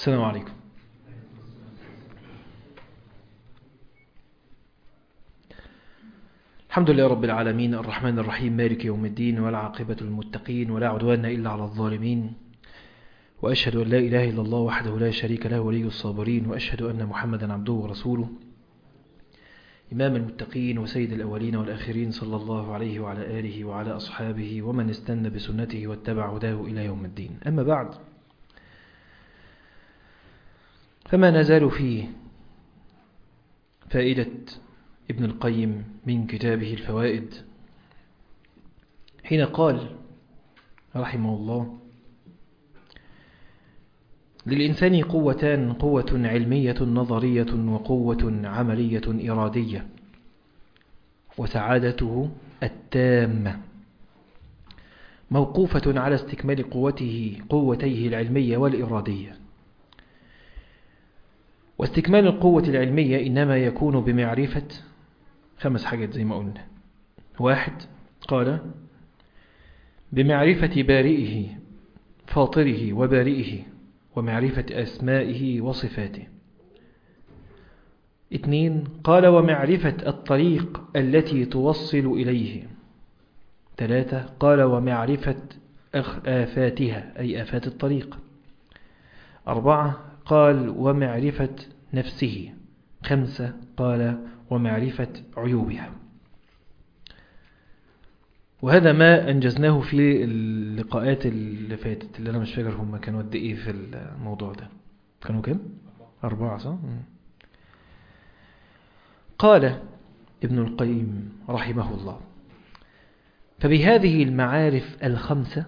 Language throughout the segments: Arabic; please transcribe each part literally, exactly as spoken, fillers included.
السلام عليكم. الحمد لله رب العالمين، الرحمن الرحيم، مالك يوم الدين، والعاقبة للمتقين، ولا عدوان إلا على الظالمين. وأشهد أن لا إله إلا الله وحده لا شريك له ولي الصابرين، وأشهد أن محمدا عبده ورسوله إمام المتقين وسيد الأولين والآخرين، صلى الله عليه وعلى آله وعلى أصحابه ومن استنى بسنته واتبع هداه إلى يوم الدين. أما بعد، فما نزال في فائدة ابن القيم من كتابه الفوائد، حين قال رحمه الله: للإنسان قوتان، قوة علمية نظرية وقوة عملية إرادية، وسعادته التامة موقوفة على استكمال قوته قوتيه العلمية والإرادية. واستكمال القوة العلمية إنما يكون بمعرفة خمس حاجات زي ما قلنا. واحد، قال: بمعرفة بارئه فاطره وبارئه ومعرفة أسمائه وصفاته. اثنين، قال: ومعرفة الطريق التي توصل إليه. ثلاثة، قال: ومعرفة آفاتها أي آفات الطريق. أربعة، قال: ومعرفة نفسه. خمسة، قال: ومعرفة عيوبها. وهذا ما أنجزناه في اللقاءات اللي فاتت، اللي أنا مش فاكر هم كانوا قد إيه في الموضوع ده. كانوا كم؟ أربعة، صح؟ قال ابن القيم رحمه الله: فبهذه المعارف الخمسة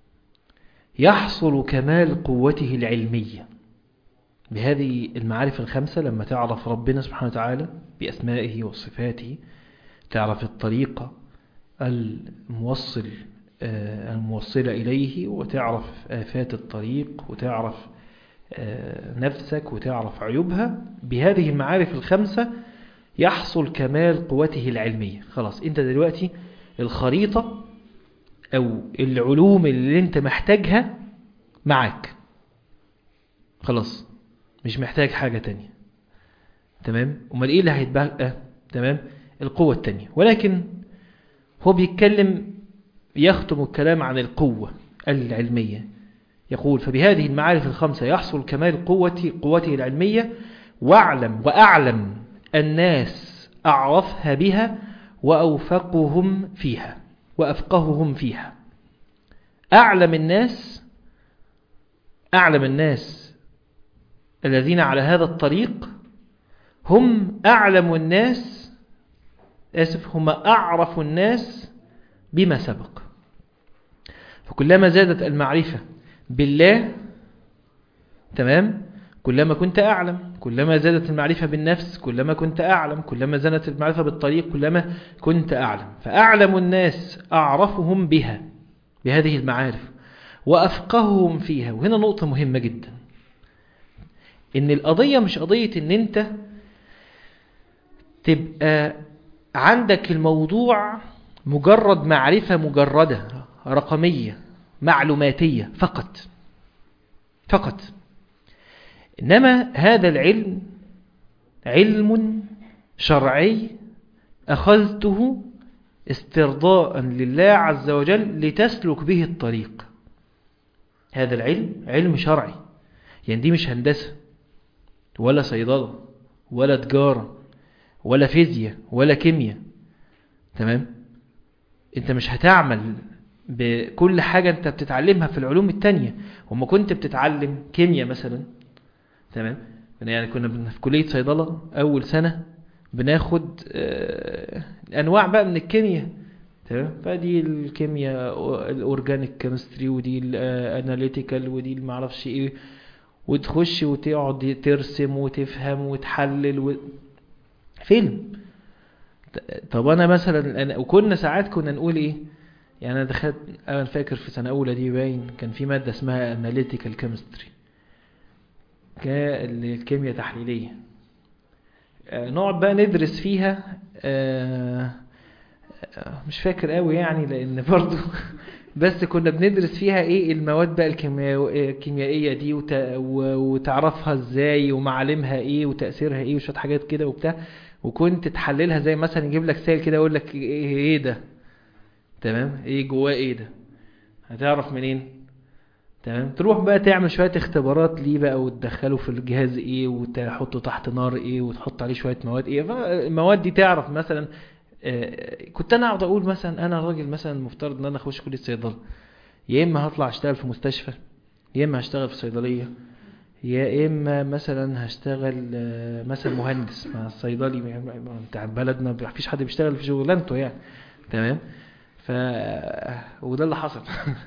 يحصل كمال قوته العلمية. بهذه المعارف الخمسة، لما تعرف ربنا سبحانه وتعالى بأسمائه وصفاته، تعرف الطريقة الموصل الموصلة إليه، وتعرف آفات الطريق، وتعرف نفسك، وتعرف عيوبها. بهذه المعارف الخمسة يحصل كمال قوته العلمية. خلاص، انت دلوقتي الخريطة أو العلوم اللي انت محتاجها معك، خلاص مش محتاج حاجة تانية. تمام؟ امال ايه اللي هيتبقى؟ تمام، القوة التانية. ولكن هو بيتكلم، يختم الكلام عن القوة العلمية. يقول: فبهذه المعارف الخمسة يحصل كمال قوة قوته العلمية، واعلم وأعلم الناس أعرفها بها وأوفقهم فيها وأفقههم فيها. أعلم الناس أعلم الناس الذين على هذا الطريق هم أعلم الناس آسف هم أعرف الناس بما سبق. فكلما زادت المعرفة بالله، تمام، كلما كنت أعلم. كلما زادت المعرفة بالنفس كلما كنت أعلم. كلما زادت المعرفة بالطريق كلما كنت أعلم. فأعلم الناس أعرفهم بها، بهذه المعارف، وأفقههم فيها. وهنا نقطة مهمة جدا، إن القضية مش قضية إن أنت تبقى عندك الموضوع مجرد معرفة مجردة رقمية معلوماتية فقط فقط إنما هذا العلم علم شرعي أخذته استرضاء لله عز وجل لتسلك به الطريق. هذا العلم علم شرعي، يعني دي مش هندسة ولا صيدلة ولا تجارة ولا فيزياء ولا كيمياء. تمام؟ انت مش هتعمل بكل حاجة انت بتتعلمها في العلوم التانية. وما كنت بتتعلم كيمياء مثلا، تمام، يعني كنا في كلية صيدلة أول سنة بناخد أنواع بقى من الكيمياء، تمام، فدي الكيمياء الأورجانيك كيمستري، ودي الأناليتيكال، ودي المعرفش إيه، وتخش وتقعد ترسم وتفهم وتحلل و... فيلم. طب أنا مثلا أنا وكنا ساعات كنا نقول إيه، يعني أنا دخلت، أنا فاكر في سنة أولى دي باين كان في مادة اسمها أناليتيكال كيمستري، كالكيمياء تحليلية. نقعد بقى ندرس فيها، مش فاكر قوي يعني، لأن برضو بس كنا بندرس فيها ايه المواد بقى الكيميائية دي وت... وتعرفها ازاي ومعالمها ايه وتأثيرها ايه وشوية حاجات كده وبتاع، وكنت تحللها زي مثلا يجيب لك سائل كده يقول لك ايه, ايه ده، تمام، ايه جواه ايه ده، هتعرف منين؟ تمام، تروح بقى تعمل شوية اختبارات ليه بقى وتدخله في الجهاز ايه وتحطه تحت نار ايه وتحط عليه شوية مواد ايه، فالمواد دي تعرف مثلا. آه كنت انا اقعد اقول مثلا انا راجل مثلا مفترض ان انا اخش كلية صيدلة، يا اما هطلع اشتغل في مستشفى، يا اما هشتغل في صيدلية، يا اما مثلا هشتغل آه مثلا مهندس مع الصيدلي بتاع بلدنا، مفيش حد بيشتغل في شغلانته يعني. تمام، ف وده اللي حصل.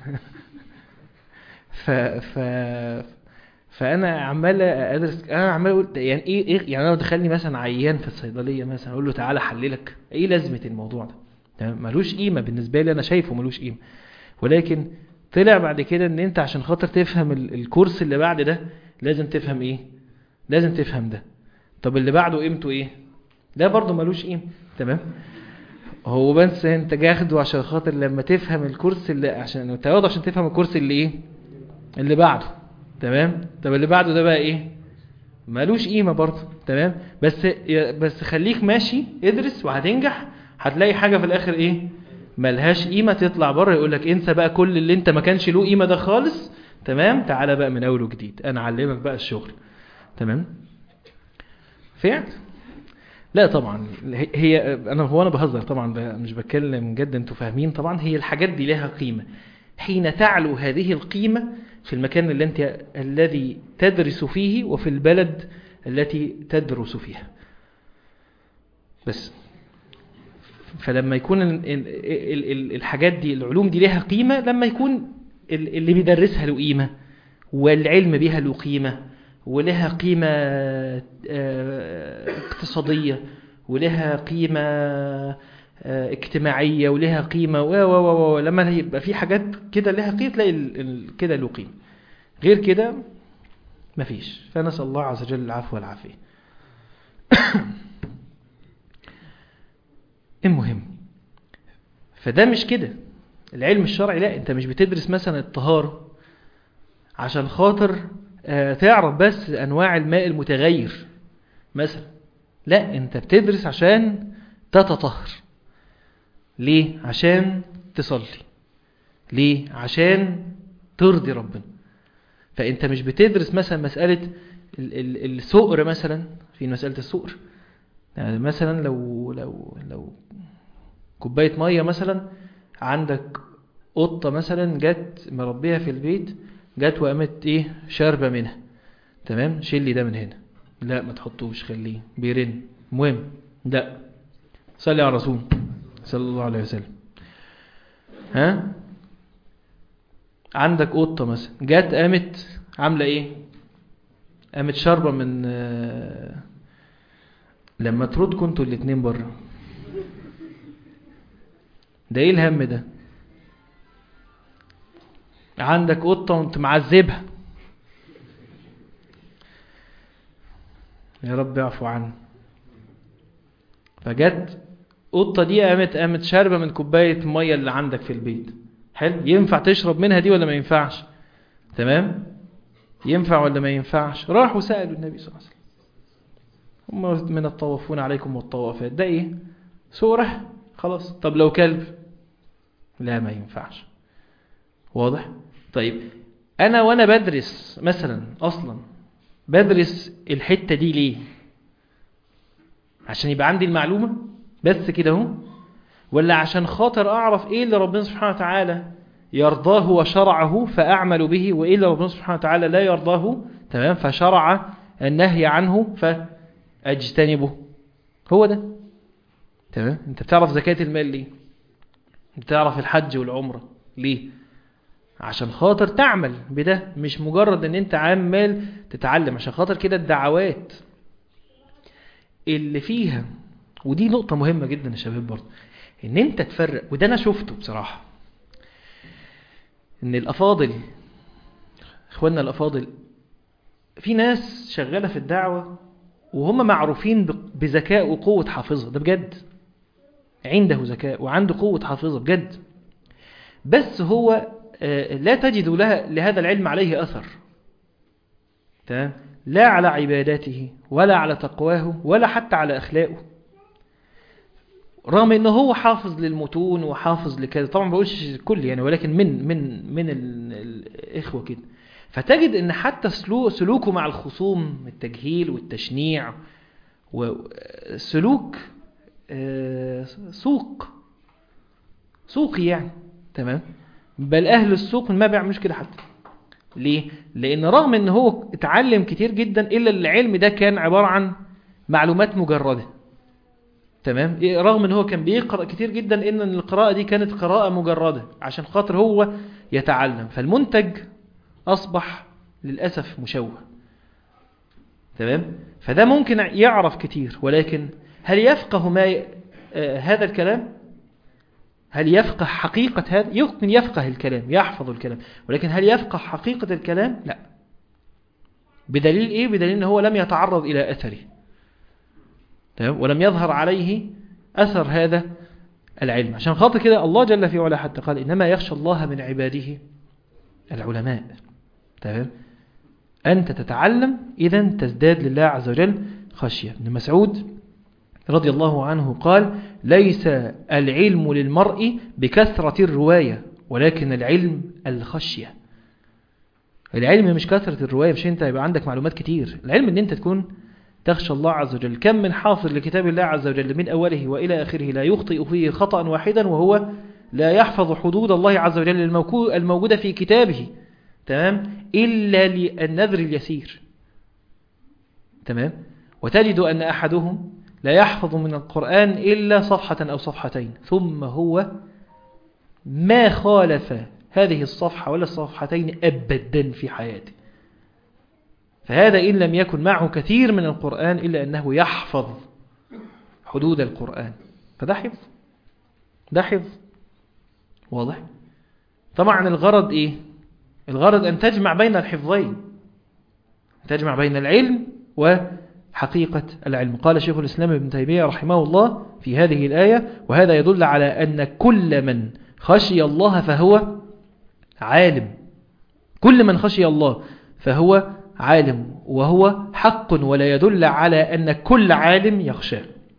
ف ف فانا عمال ادرس، انا عمال اقول يعني ايه ايه يعني، انا دخلني مثلا عيان في الصيدليه مثلا اقول له تعالى احللك، ايه لازمه الموضوع ده؟ تمام، ملوش قيمه بالنسبه لي، انا شايفه ملوش قيمه، ولكن طلع بعد كده ان انت عشان خاطر تفهم ال- الكورس اللي بعد ده لازم تفهم ايه، لازم تفهم ده. طب اللي بعده قيمته ايه؟ ده برضه ملوش قيمه. تمام، هو بس انت جاخده عشان خاطر لما تفهم الكورس اللي عشان تاخده عشان تفهم الكورس اللي ايه اللي بعده. تمام، طب اللي بعده ده بقى ايه؟ مالوش قيمة برضه. تمام، بس بس خليك ماشي ادرس وهتنجح، هتلاقي حاجة في الاخر ايه ملهاش قيمة، تطلع بره يقولك انسى بقى كل اللي انت ما كانش له قيمة ده خالص. تمام، تعالى بقى من اول وجديد انا اعلمك بقى الشغل. تمام، فعلا. لا طبعا، هي انا هو انا بهزر طبعا، مش بتكلم جد، انتوا فاهمين طبعا. هي الحاجات دي لها قيمة حين تعلو هذه القيمة في المكان اللي انت الذي تدرس فيه وفي البلد التي تدرس فيها بس. فلما يكون ال- ال- ال- الحاجات دي العلوم دي لها قيمة لما يكون ال- اللي بيدرسها له قيمة والعلم بها له قيمة ولها قيمة آه، اقتصادية ولها قيمة آه، اجتماعية ولها قيمة و و و و لما يبقى في حاجات كده لها قيمة تلاقي ال- ال- كده له قيمة، غير كده مفيش. فنسأل الله عز وجل العفو والعافية. المهم، فده مش كده العلم الشرعي، لا انت مش بتدرس مثلا الطهارة عشان خاطر آه، تعرف بس انواع الماء المتغير مثلا، لا انت بتدرس عشان تتطهر. ليه؟ عشان تصلي. ليه؟ عشان ترضي ربنا. فانت مش بتدرس مثلا مسألة ال- ال- السؤر مثلا، في مسألة السؤر يعني مثلا لو لو لو كوباية مية مثلا، عندك قطة مثلا جت مربيها في البيت، جت وقامت ايه شاربة منها، تمام، شيل لي ده من هنا، لا ما تحطوش خليه بيرن، المهم لا، صلي على الرسول صلى الله عليه وسلم. ها، عندك قطة مثلا جت قامت عاملة ايه، قامت شاربة من آه، لما ترد كنتوا الاتنين بره، ده ايه الهم ده؟ عندك قطة وانت معذبها، يا رب يعفو عنه، فجت قطة دي قامت قامت شاربة من كوباية مية اللي عندك في البيت، حلو، ينفع تشرب منها دي ولا ما ينفعش؟ تمام، ينفع ولا ما ينفعش؟ راحوا سألوا النبي صلى الله عليه وسلم، هم من الطوافون عليكم والطوافات، ده ايه سورة خلاص. طب لو كلب؟ لا ما ينفعش. واضح؟ طيب انا وانا بدرس مثلا اصلا بدرس الحتة دي ليه؟ عشان يبقى عندي المعلومة بس كده اهو، ولا عشان خاطر اعرف ايه اللي ربنا سبحانه وتعالى يرضاه وشرعه فاعمل به، وايه اللي ربنا سبحانه وتعالى لا يرضاه تمام فشرع النهي عنه فاجتنبه؟ هو ده. تمام، انت بتعرف زكاة المال ليه؟ بتعرف الحج والعمرة ليه؟ عشان خاطر تعمل بده، مش مجرد ان انت عمال تتعلم. عشان خاطر كده الدعوات اللي فيها، ودي نقطة مهمة جدا يا شباب برضه، ان انت تفرق، وده انا شفته بصراحة، ان الافاضل اخواننا الافاضل في ناس شغالة في الدعوة وهم معروفين بذكاء وقوة حافظة، ده بجد عنده ذكاء وعنده قوة حافظة بجد، بس هو لا تجد لها لهذا العلم عليه أثر، تمام؟ لا على عباداته ولا على تقواه ولا حتى على أخلاقه، رغم انه هو حافظ للمتون وحافظ لكذا، طبعا ما بقولش الكل يعني، ولكن من من من الإخوة كده. فتجد ان حتى سلوكه مع الخصوم، التجهيل والتشنيع وسلوك سوق سوقي يعني، تمام؟ بل أهل السوق ما بيعملوش كده حتى. ليه؟ لأن رغم ان هو اتعلم كتير جدا، إلا العلم ده كان عبارة عن معلومات مجردة، تمام؟ رغم ان هو كان بيقرأ كتير جدا، ان القراءة دي كانت قراءة مجردة عشان خاطر هو يتعلم، فالمنتج أصبح للأسف مشوه، تمام؟ فده ممكن يعرف كتير، ولكن هل يفقه ما ي... آه هذا الكلام؟ هل يفقه حقيقة هذا؟ يمكن يفقه الكلام، يحفظ الكلام، ولكن هل يفقه حقيقة الكلام؟ لا. بدليل ايه؟ بدليل ان هو لم يتعرض الى اثره، تمام؟ ولم يظهر عليه اثر هذا العلم. عشان خاطر كده الله جل في علا حتى قال انما يخشى الله من عباده العلماء، تمام؟ انت تتعلم اذا تزداد لله عز وجل خشية. ابن مسعود رضي الله عنه قال ليس العلم للمرء بكثرة الرواية، ولكن العلم الخشية. العلم مش كثرة الرواية، مش انت يبقى عندك معلومات كتير، العلم ان انت تكون تخشى الله عز وجل. كم من حافظ لكتاب الله عز وجل من أوله وإلى آخره لا يخطئ فيه خطأ واحدا وهو لا يحفظ حدود الله عز وجل الموجودة في كتابه، تمام؟ إلا للنذر اليسير، تمام؟ وتجد أن أحدهم لا يحفظ من القرآن إلا صفحة أو صفحتين، ثم هو ما خالف هذه الصفحة ولا الصفحتين أبدا في حياته. فهذا إن لم يكن معه كثير من القرآن إلا أنه يحفظ حدود القرآن، فده حفظ، ده حفظ واضح. طبعا الغرض إيه؟ الغرض أن تجمع بين الحفظين، تجمع بين العلم وحقيقة العلم. قال شيخ الإسلام ابن تيمية رحمه الله في هذه الآية: وهذا يدل على أن كل من خشي الله فهو عالم، كل من خشي الله فهو عالم، وهو حق، ولا يدل على أن كل عالم يخشى.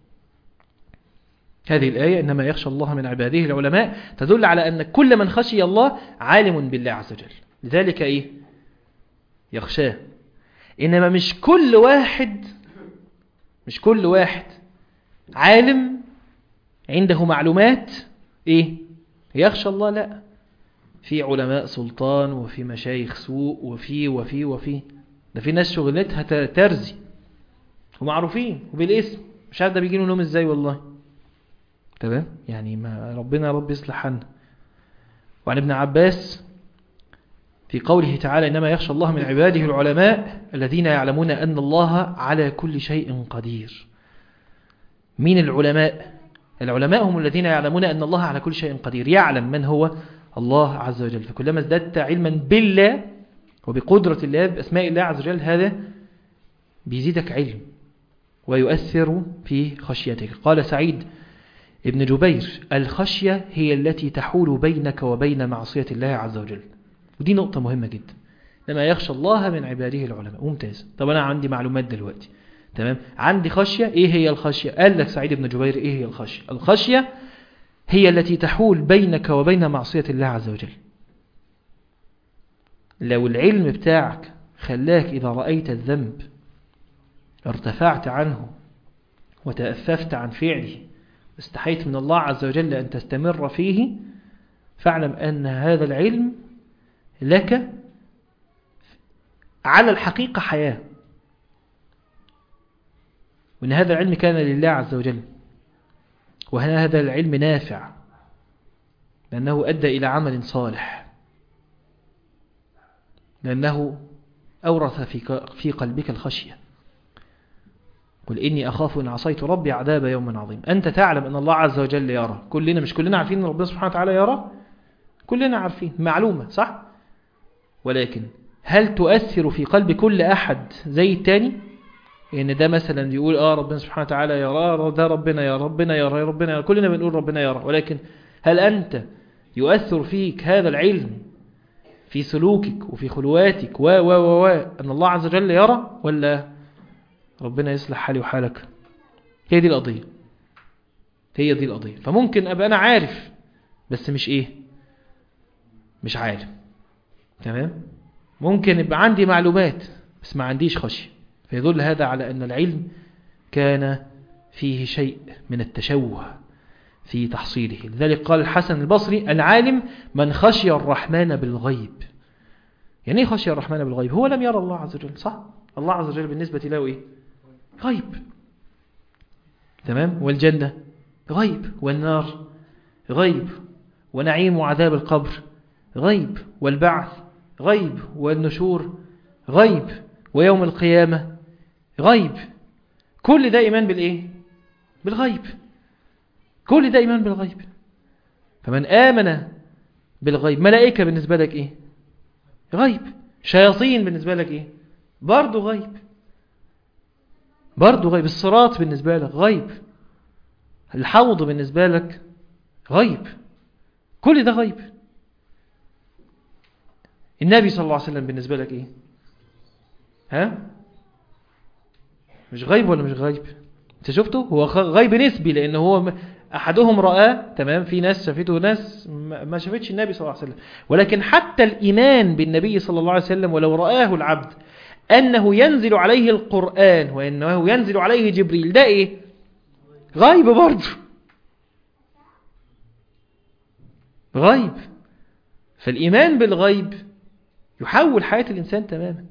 هذه الآية إنما يخشى الله من عباده العلماء تدل على أن كل من خشي الله عالم بالله عز وجل، لذلك إيه؟ يخشاه. إنما مش كل واحد مش كل واحد عالم عنده معلومات إيه؟ يخشى الله، لا. في علماء سلطان، وفي مشايخ سوء، وفي وفي وفي ده في ناس شغلتها ترزي ومعروفين وبالاسم، مش عارف ده بيجي له نوم ازاي والله، تمام؟ يعني ما ربنا رب يصلح حالنا. وعن ابن عباس في قوله تعالى: إنما يخشى الله من عباده العلماء الذين يعلمون أن الله على كل شيء قدير. مين العلماء؟ العلماء هم الذين يعلمون أن الله على كل شيء قدير، يعلم من هو الله عز وجل. فكلما ازددت علما بالله وبقدرة الله بأسماء الله عز وجل، هذا بيزيدك علم ويؤثر في خشيتك. قال سعيد ابن جبير: الخشية هي التي تحول بينك وبين معصية الله عز وجل. ودي نقطة مهمة جدا. لما يخشى الله من عباده العلماء. ممتاز. طب أنا عندي معلومات دلوقتي، تمام؟ عندي خشية. إيه هي الخشية؟ قال لك سعيد ابن جبير: إيه هي الخشية؟ الخشية هي التي تحول بينك وبين معصية الله عز وجل. لو العلم بتاعك خلاك إذا رأيت الذنب ارتفعت عنه وتأففت عن فعله، استحيت من الله عز وجل أن تستمر فيه، فاعلم أن هذا العلم لك على الحقيقة حياة، وأن هذا العلم كان لله عز وجل، وهذا العلم نافع لأنه أدى إلى عمل صالح، لأنه أورث في قلبك الخشية. قل إني أخاف إن عصيت ربي عذاب يوم عظيم. أنت تعلم أن الله عز وجل يرى. كلنا مش كلنا عارفين أن ربنا سبحانه وتعالى يرى؟ كلنا عارفين، معلومة صح؟ ولكن هل تؤثر في قلب كل أحد زي التاني؟ إن ده مثلا يقول آه ربنا سبحانه وتعالى يرى، ده ربنا يرى، ربنا يرى، ربنا يرى، كلنا بنقول ربنا يرى، ولكن هل أنت يؤثر فيك هذا العلم في سلوكك وفي خلواتك و و و و أن الله عز وجل يرى، ولا ربنا يصلح حالي وحالك؟ هي دي القضية، هي دي القضية. فممكن أبقى أنا عارف بس مش إيه، مش عالم. تمام. ممكن يبقى عندي معلومات بس ما عنديش خشية، فيدل هذا على أن العلم كان فيه شيء من التشوه في تحصيله. لذلك قال الحسن البصري: العالم من خشي الرحمن بالغيب. يعني ايه خشي الرحمن بالغيب؟ هو لم يرى الله عز وجل، صح؟ الله عز وجل بالنسبة له ايه؟ غيب. تمام. والجنة غيب، والنار غيب، ونعيم وعذاب القبر غيب، والبعث غيب، والنشور غيب، ويوم القيامة غيب. كل ده إيمان بالإيه؟ بالغيب. كل ده إيمان بالغيب. فمن آمن بالغيب، ملائكة بالنسبة لك إيه؟ غيب. شياطين بالنسبة لك إيه؟ برضو غيب، برضو غيب. الصراط بالنسبة لك غيب، الحوض بالنسبة لك غيب، كل ده غيب. النبي صلى الله عليه وسلم بالنسبة لك إيه؟ ها؟ مش غيب ولا مش غيب؟ انت شفته؟ هو غيب نسبي، لأنه هو أحدهم رآه، تمام، في ناس شافته وناس ما شافتش النبي صلى الله عليه وسلم. ولكن حتى الإيمان بالنبي صلى الله عليه وسلم ولو رآه العبد أنه ينزل عليه القرآن وأنه ينزل عليه جبريل، ده إيه؟ غيب برضه، غيب. فالإيمان بالغيب يحول حياة الإنسان تماما،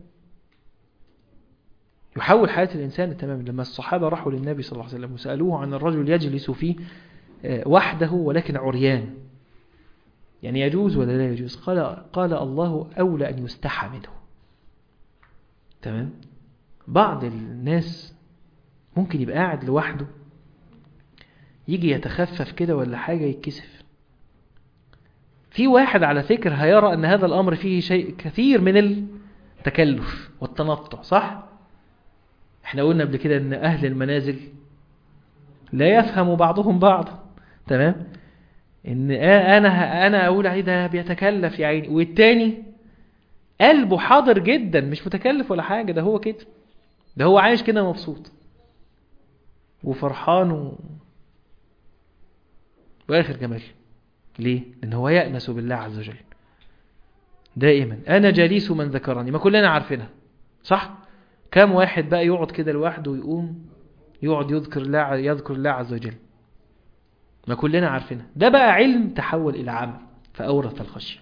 يحول حياة الإنسان تماما. لما الصحابة راحوا للنبي صلى الله عليه وسلم وسألوه عن الرجل يجلس فيه وحده ولكن عريان، يعني يجوز ولا لا يجوز؟ قال قال الله أولى أن يستحى منه. تمام. بعض الناس ممكن يبقى قاعد لوحده يجي يتخفف كده ولا حاجة يتكسف. في واحد على فكرة هيرى أن هذا الأمر فيه شيء كثير من التكلف والتنطع، صح؟ احنا قلنا قبل كده أن أهل المنازل لا يفهم بعضهم بعضا. تمام. ان انا انا اقول عليه ده بيتكلف يا عيني، والتاني قلبه حاضر جدا مش متكلف ولا حاجة، ده هو كده، ده هو عايش كده مبسوط وفرحان و... واخر جمال. ليه؟ لان هو يأنس بالله عز وجل دائما. انا جليس من ذكرني، ما كلنا عارفينها، صح؟ كم واحد بقى يقعد كده لوحده ويقوم يقعد يذكر الله يذكر الله عز وجل؟ ما كلنا عارفينها. ده بقى علم تحول إلى عمل فأورث الخشية،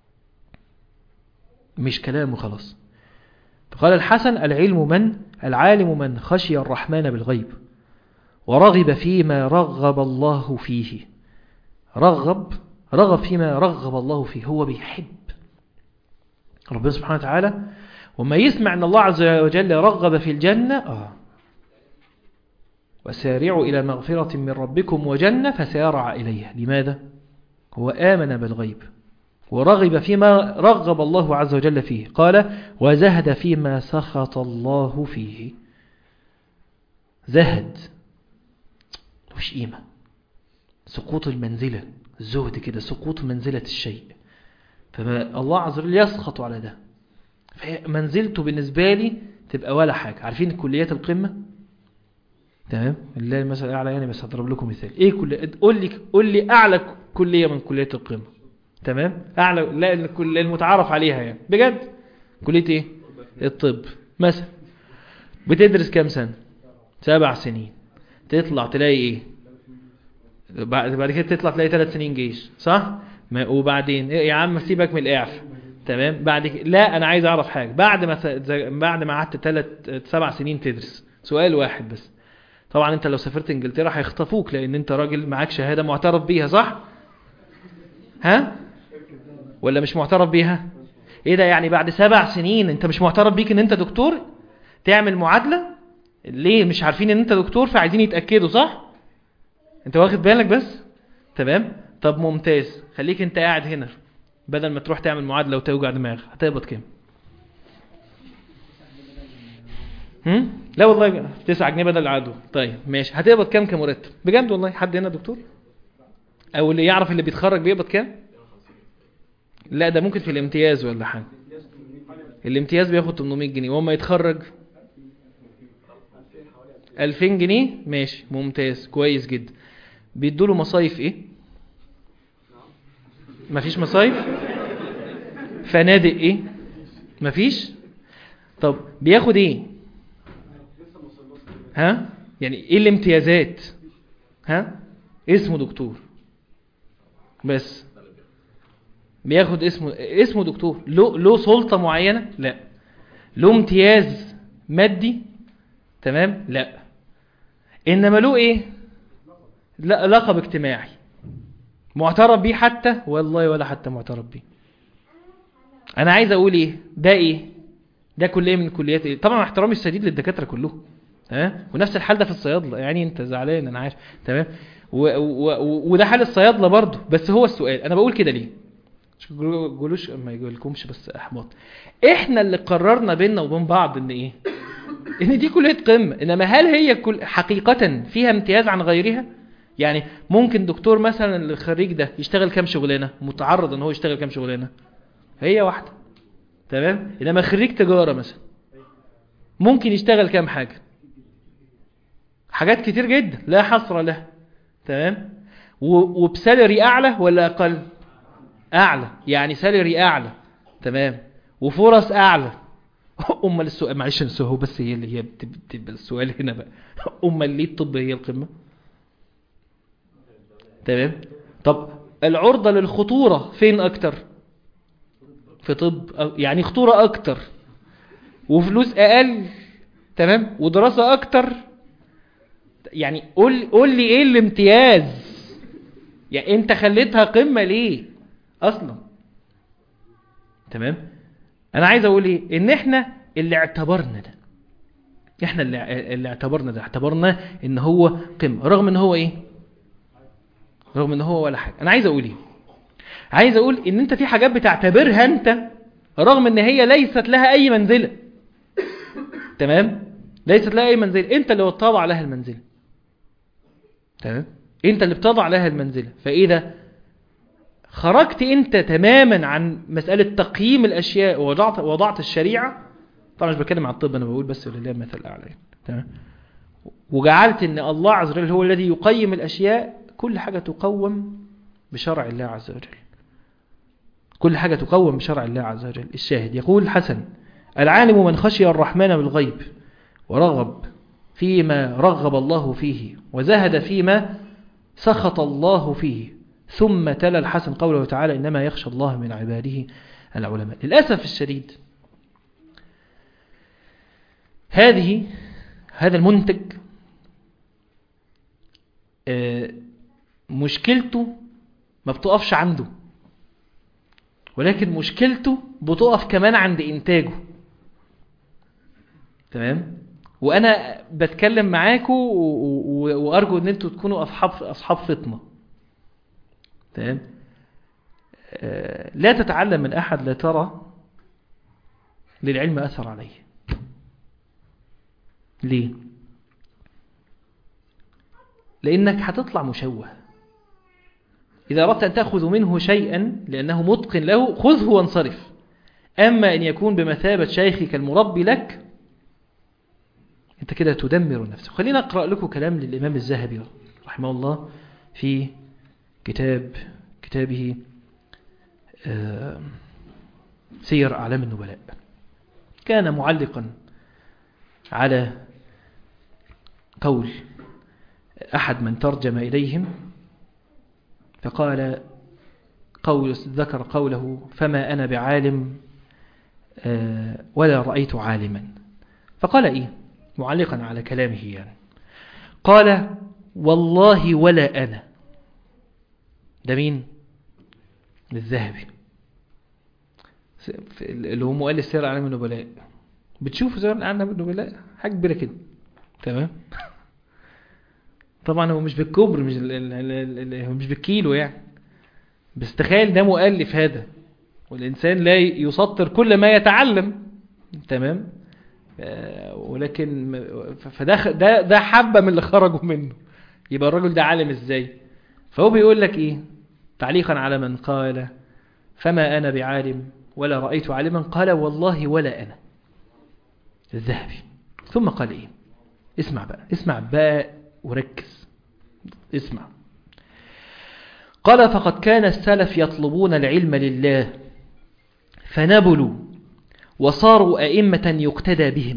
مش كلام وخلاص. فقال الحسن: العلم من العالم من خشي الرحمن بالغيب ورغب فيما رغب الله فيه. رغب رغب فيما رغب الله فيه، هو بيحب ربنا سبحانه وتعالى، وما يسمع أن الله عز وجل رغب في الجنة آه وسارعوا إلى مغفرة من ربكم وجنة فسارع إليها. لماذا؟ هو آمن بالغيب ورغب فيما رغب الله عز وجل فيه. قال: وزهد فيما سخط الله فيه. زهد مش قيمة، سقوط المنزلة، الزهد كده سقوط منزلة الشيء، فما الله عز وجل يسخط على ده، منزلته بالنسبة لي تبقى ولا حاجة. عارفين كليات القمة؟ تمام. الله المثل الاعلى يعني، بس هضرب لكم مثال. ايه كل قول لي قول لي اعلى كليه من كليات القمه؟ تمام. اعلى، لا الكليه المتعارف عليها يعني بجد، كليه ايه؟ الطب مثلا. بتدرس كام سنه؟ سبع سنين. تطلع تلاقي ايه؟ بعد بعد كده تطلع تلاقي ثلاث سنين جيش، صح؟ وبعدين إيه يا عم سيبك من الاعفاء. تمام. بعد كده لا انا عايز اعرف حاجه. بعد ما بعد ما قعدت ثلاث سبع سنين تدرس، سؤال واحد بس. طبعا انت لو سافرت انجلترا هيخطفوك لان انت راجل معاك شهادة معترف بيها، صح؟ ها؟ ولا مش معترف بيها؟ ايه ده يعني بعد سبع سنين انت مش معترف بيك ان انت دكتور؟ تعمل معادلة؟ ليه؟ مش عارفين ان انت دكتور فعايزين يتأكدوا، صح؟ انت واخد بالك بس؟ تمام؟ طب ممتاز. خليك انت قاعد هنا بدل ما تروح تعمل معادلة وتوجع دماغ. هتقبض كام؟ هم؟ لا والله تسعة جنيه بدل العدو. طيب ماشي. هتقبض كام كمرتب؟ بجد والله حد هنا دكتور؟ او اللي يعرف اللي بيتخرج بيقبض كام؟ لا ده ممكن في الامتياز ولا حاجة. الامتياز بياخد ثمانمائة جنيه وما يتخرج ألفين جنيه. ماشي ممتاز كويس جدا. بيدوله مصايف ايه؟ مفيش مصايف. فنادق ايه؟ مفيش. طب بياخد ايه؟ ها يعني ايه الامتيازات؟ ها اسمه دكتور بس. بياخد اسمه اسمه دكتور. له له سلطة معينة؟ لا. له امتياز مادي؟ تمام لا. انما له ايه؟ لا لقب اجتماعي معترف بيه حتى؟ والله ولا حتى معترف بيه. انا عايز اقول ايه؟ ده ايه؟ ده كلية من كليات ايه؟ طبعا احترامي الشديد للدكاترة كلهم ها. ونفس الحال ده في الصيادلة يعني. انت زعلان انا عارف تمام. و و و وده حال الصيادلة برضه. بس هو السؤال انا بقول كده ليه؟ مش يقولوش ما يقولكمش بس احباط. احنا اللي قررنا بيننا وبين بعض ان ايه؟ ان دي كلية قمة. انما هل هي كل حقيقة فيها امتياز عن غيرها؟ يعني ممكن دكتور مثلا الخريج ده يشتغل كام شغلانة؟ متعرض ان هو يشتغل كام شغلانة؟ هي واحدة تمام. انما خريج تجارة مثلا ممكن يشتغل كام حاجة؟ حاجات كتير جدا لا حصر لها تمام. وبسالري اعلى ولا اقل؟ اعلى. يعني سالري اعلى تمام وفرص اعلى. امال السؤال معلش السؤال بس هي اللي هي بتبقى السؤال هنا بقى. امال ليه الطب هي القمة؟ تمام. طب العرضة للخطورة فين اكتر؟ في طب. يعني خطورة اكتر وفلوس اقل تمام ودراسة اكتر. يعني قول قول لي ايه الامتياز؟ يعني انت خليتها قمة ليه اصلا؟ تمام. انا عايز اقول ايه؟ ان احنا اللي اعتبرنا ده. احنا اللي, اللي اعتبرنا ده اعتبرنا ان هو قمة رغم ان هو ايه؟ رغم ان هو ولا حاجة. انا عايز اقول ايه؟ عايز اقول ان انت في حاجات بتعتبرها انت رغم ان هي ليست لها اي منزلة. تمام. ليست لها اي منزلة. انت اللي بتضع لها المنزلة. تمام. انت اللي بتضع لها المنزلة. فاذا خرجت انت تماما عن مسألة تقييم الاشياء ووضعت وضعت الشريعة. طبعا مش بتكلم عن الطب انا بقول بس لله المثل الاعلى. تمام. وجعلت ان الله عز وجل هو الذي يقيم الاشياء. كل حاجة تقوم بشرع الله عز وجل. كل حاجة تقوم بشرع الله عز وجل. الشاهد يقول الحسن العالم من خشي الرحمن بالغيب ورغب فيما رغب الله فيه وزهد فيما سخط الله فيه. ثم تلا الحسن قوله تعالى إنما يخشى الله من عباده العلماء. للأسف الشديد هذه هذا المنتج مشكلته ما بتقفش عنده ولكن مشكلته بتقف كمان عند إنتاجه. تمام. وأنا بتكلم معاكم وأرجو أن أنتوا تكونوا أصحاب أصحاب فطنة. تمام. لا تتعلم من أحد لا ترى للعلم أثر عليه. ليه؟ لأنك هتطلع مشوه. إذا أردت أن تأخذ منه شيئا لأنه متقن له خذه وانصرف. أما أن يكون بمثابة شيخك المربي لك أنت كده تدمر نفسك. خلينا أقرأ لكم كلام للإمام الذهبي رحمه الله في كتاب كتابه سير أعلام النبلاء. كان معلقا على قول أحد من ترجم إليهم فقال قول ذكر قوله فما أنا بعالم ولا رأيت عالما. فقال إيه معلقا على كلامه يعني قال والله ولا أنا. ده مين؟ الذهبي اللي هو مؤلف سير أعلام النبلاء. بتشوفوا سير أعلام النبلاء حاجة كبيرة كده. تمام. طبعا هو مش بالكبر مش هو مش بالكيلو يعني. بس تخيل ده مؤلف هذا والإنسان لا يسطر كل ما يتعلم. تمام. ولكن فده ده ده حبة من اللي خرجوا منه. يبقى الرجل ده عالم ازاي؟ فهو بيقول لك ايه تعليقا على من قال فما أنا بعالم ولا رأيت عالما. قال والله ولا أنا. الذهبي. ثم قال إيه؟ اسمع بقى، اسمع بقى وركز، اسمع. قال فقد كان السلف يطلبون العلم لله فنبلوا وصاروا أئمة يقتدى بهم،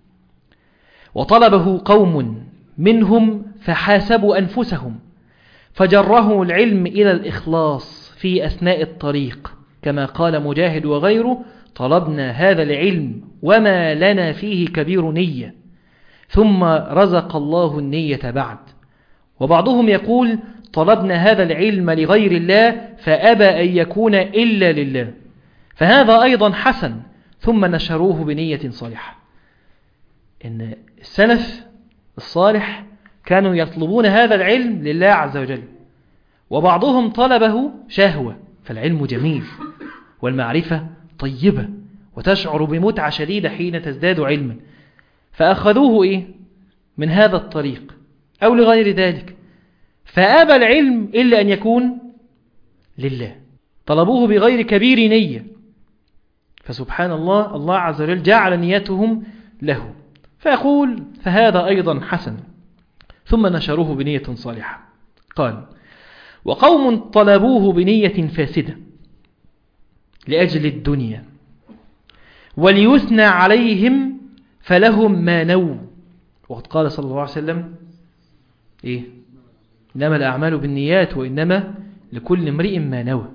وطلبه قوم منهم فحاسبوا أنفسهم فجرهم العلم إلى الإخلاص في أثناء الطريق، كما قال مجاهد وغيره: طلبنا هذا العلم وما لنا فيه كبير نية، ثم رزق الله النية بعد. وبعضهم يقول: طلبنا هذا العلم لغير الله فأبى أن يكون إلا لله، فهذا أيضا حسن، ثم نشروه بنية صالحة. إن السلف الصالح كانوا يطلبون هذا العلم لله عز وجل، وبعضهم طلبه شهوة، فالعلم جميل والمعرفة طيبة وتشعر بمتعة شديدة حين تزداد علما، فأخذوه إيه؟ من هذا الطريق أو لغير ذلك، فأبى العلم إلا أن يكون لله، طلبوه بغير كبير نية، فسبحان الله، الله عز وجل جعل نيتهم له، فيقول: فهذا أيضا حسن، ثم نشروه بنية صالحة. قال: وقوم طلبوه بنية فاسدة لأجل الدنيا وليثنى عليهم فلهم ما نووا. وقد قال صلى الله عليه وسلم: إيه؟ إنما الأعمال بالنيات وإنما لكل امرئ ما نوى.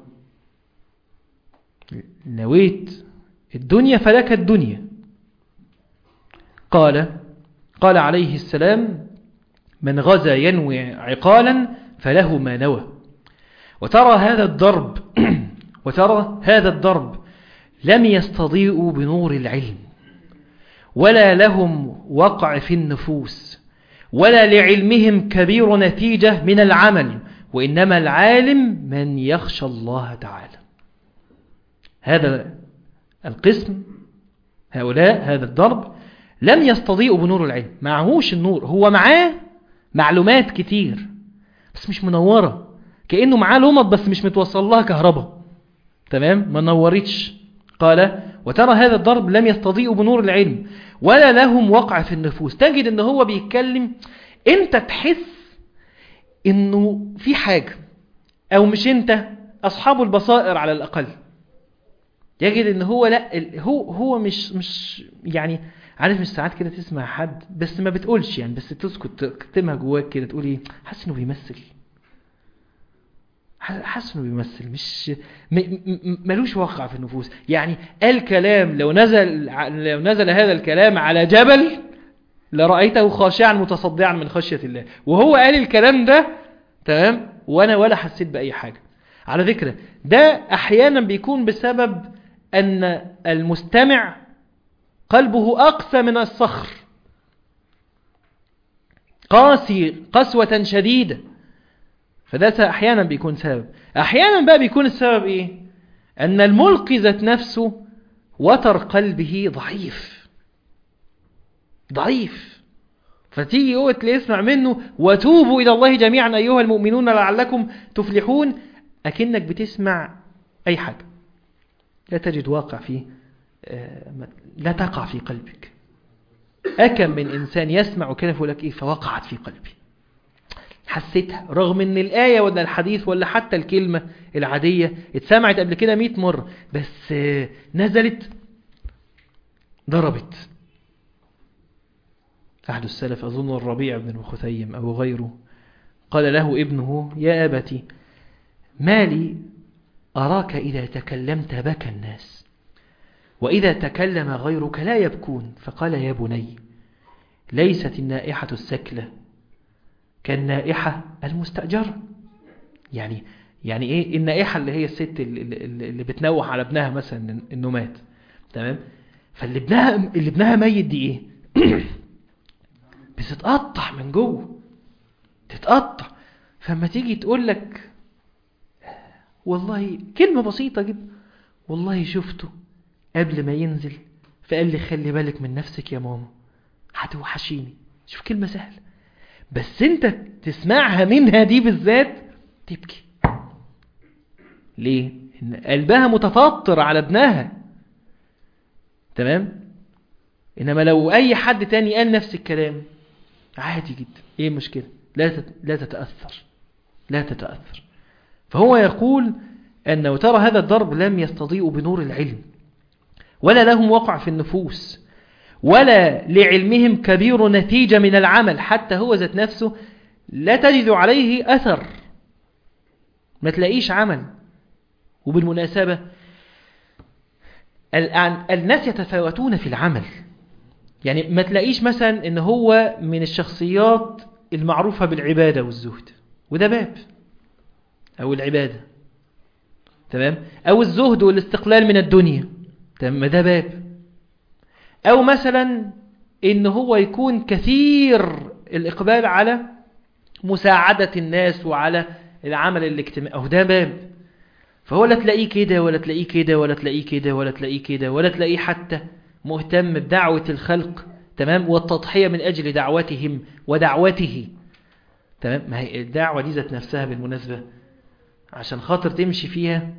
نويت الدنيا فلك الدنيا. قال قال عليه السلام: من غزا ينوي عقالا فله ما نوى. وترى هذا الضرب وترى هذا الضرب لم يستضيئوا بنور العلم، ولا لهم وقع في النفوس، ولا لعلمهم كبير نتيجة من العمل، وإنما العالم من يخشى الله تعالى. هذا القسم، هؤلاء، هذا الضرب لم يستضيئوا بنور العلم، معهوش النور، هو معاه معلومات كتير بس مش منورة، كأنه معاه لمط بس مش متوصل لها كهرباء، تمام، ما نورتش. قال: وترى هذا الضرب لم يستضيئوا بنور العلم ولا لهم وقع في النفوس. تجد ان هو بيتكلم انت تحس انه في حاجة، او مش انت، اصحاب البصائر على الاقل، يجد ان هو لا، هو هو مش مش يعني عارف، مش ساعات كده تسمع حد بس ما بتقولش يعني، بس تسكت تكتمها جواك كده، تقول ايه، حاسس انه بيمثل، حاسس انه بيمثل، مش ملوش واقع في النفوس. يعني الكلام لو نزل لو نزل هذا الكلام على جبل لرأيته خاشعا متصدعا من خشية الله، وهو قال الكلام ده، تمام، وانا ولا حسيت بأي حاجة. على فكرة ده احيانا بيكون بسبب ان المستمع قلبه اقسى من الصخر، قاسي قسوة شديدة، فده احيانا بيكون سبب. احيانا بقى بيكون السبب ايه؟ ان الملقي ذات نفسه وتر قلبه ضعيف ضعيف، فتيجي هو تلاقي يسمع منه: وتوبوا الى الله جميعا ايها المؤمنون لعلكم تفلحون، اكنك بتسمع اي حاجة لا تجد واقع فيه، لا تقع في قلبك. أكم من إنسان يسمع كلمة يقول لك إيه، فوقعت في قلبي، حسيتها، رغم ان الآية ولا الحديث ولا حتى الكلمة العادية اتسمعت قبل كده مئة مرة، بس نزلت ضربت. أحد السلف أظن الربيع بن المخثيم أو غيره قال له ابنه: يا أبتي ما لي أراك إذا تكلمت بكى الناس وإذا تكلم غيرك لا يبكون؟ فقال: يا بني ليست النائحة السكلة كالنائحة المستأجرة. يعني يعني ايه النائحة؟ اللي هي الست اللي, اللي بتنوح على ابنها مثلا انه مات، تمام، فاللي ابنها اللي ابنها ميت دي ايه؟ بتتقطع من جوه، تتقطع. فما تيجي تقول لك والله كلمة بسيطة جدا: والله شفته قبل ما ينزل فقال لي خلي بالك من نفسك يا ماما هتوحشيني. شوف كلمة سهلة، بس انت تسمعها منها دي بالذات تبكي. ليه؟ إن قلبها متفطر على ابنها. تمام. إنما لو أي حد تاني قال نفس الكلام عادي جدا، إيه المشكلة؟ لا لا تتأثر لا تتأثر. فهو يقول أنه ترى هذا الضرب لم يستضيء بنور العلم، ولا لهم وقع في النفوس، ولا لعلمهم كبير نتيجة من العمل، حتى هو ذات نفسه لا تجد عليه أثر، ما تلاقيش عمل. وبالمناسبة الناس يتفاوتون في العمل، يعني ما تلاقيش مثلا ان هو من الشخصيات المعروفة بالعبادة والزهد، وده باب، او العبادة تمام، او الزهد والاستقلال من الدنيا تمام، ده باب. او مثلا ان هو يكون كثير الاقبال على مساعدة الناس وعلى العمل الاجتماعي، او ده باب. فهو لا تلاقيه كده ولا تلاقيه كده ولا تلاقيه كده ولا تلاقيه كده ولا تلاقيه حتى مهتم بدعوة الخلق تمام، والتضحية من أجل دعوتهم ودعوته تمام. ما هي الدعوة دي ذات نفسها بالمناسبة عشان خاطر تمشي فيها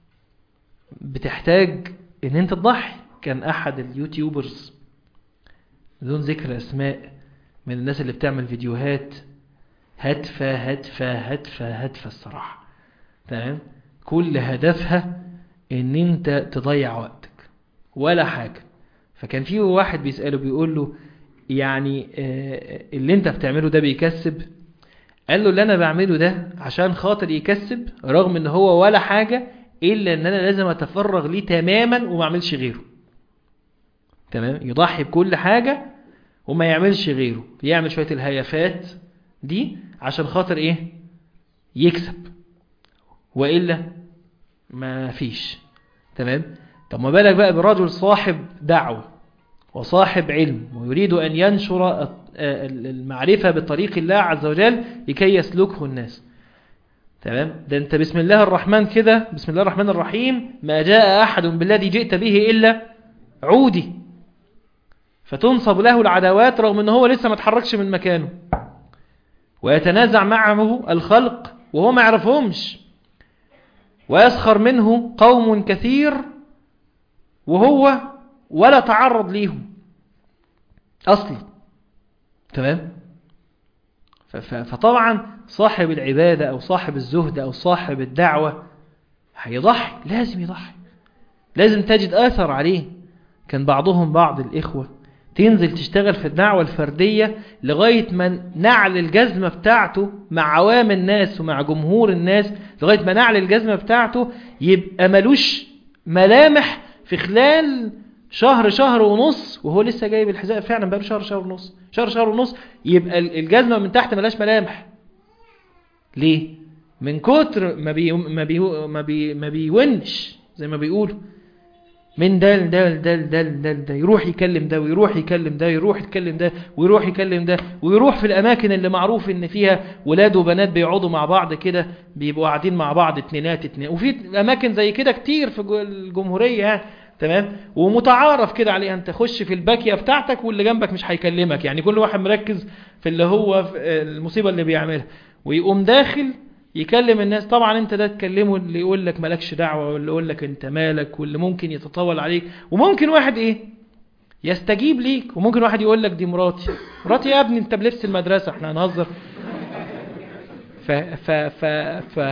بتحتاج ان انت تضحي. كان احد اليوتيوبرز بدون ذكر اسماء من الناس اللي بتعمل فيديوهات هادفة هادفة هادفة هادفة الصراحة تمام، كل هدفها ان انت تضيع وقتك ولا حاجة. فكان فيه واحد بيسأله بيقول له يعني اللي انت بتعمله ده بيكسب؟ قال له اللي انا بعمله ده عشان خاطر يكسب، رغم ان هو ولا حاجة الا ان انا لازم اتفرغ ليه تماما وما اعملش غيره تمام. يضحي بكل حاجة وما يعملش غيره، يعمل شوية الهيافات دي عشان خاطر ايه؟ يكسب، وإلا ما فيش تمام. طب ما بالك بقى برجل صاحب دعوة وصاحب علم ويريد أن ينشر المعرفة بطريق الله عز وجل لكي يسلكه الناس تمام. ده انت بسم الله الرحمن كده، بسم الله الرحمن الرحيم، ما جاء أحد بالذي جئت به إلا عودي، فتنصب له العداوات رغم أنه هو لسه ما تحركش من مكانه، ويتنازع معه الخلق وهو ما يعرفهمش، ويسخر منه قوم كثير وهو ولا تعرض ليهم أصلا تمام. فطبعا صاحب العبادة أو صاحب الزهد أو صاحب الدعوة هيضحي، لازم يضحي، لازم تجد أثر عليه. كان بعضهم بعض الإخوة تنزل تشتغل في الدعوة الفردية لغاية ما نعل الجزمة بتاعته مع عوام الناس ومع جمهور الناس، لغاية ما نعل الجزمة بتاعته يبقى ملوش ملامح في خلال شهر شهر ونص، وهو لسه جايب الحذاء فعلا بقى شهر شهر ونص شهر شهر ونص، يبقى الجزمة من تحت ملاش ملامح. ليه؟ من كتر ما بي ما بي ما بي ما بيونش زي ما بيقولوا، من ده لده لده لده لده لده، يروح يكلم ده ويروح يكلم ده ويروح يتكلم ده ويروح يكلم ده، ويروح في الأماكن اللي معروف إن فيها ولاد وبنات بيقعدوا مع بعض كده، بيبقوا قاعدين مع بعض اتنينات اتنين، وفي أماكن زي كده كتير في الجمهورية تمام، ومتعارف كده عليها. أنت خش في الباكية بتاعتك واللي جنبك مش هيكلمك، يعني كل واحد مركز في اللي هو في المصيبة اللي بيعملها، ويقوم داخل يكلم الناس. طبعا انت ده تكلمه اللي يقول لك مالكش دعوة، واللي يقول لك انت مالك، واللي ممكن يتطاول عليك، وممكن واحد ايه يستجيب ليك، وممكن واحد يقول لك دي مراتي. مراتي يا ابني انت بلبس المدرسة، احنا هنهزر. ف ف ف ف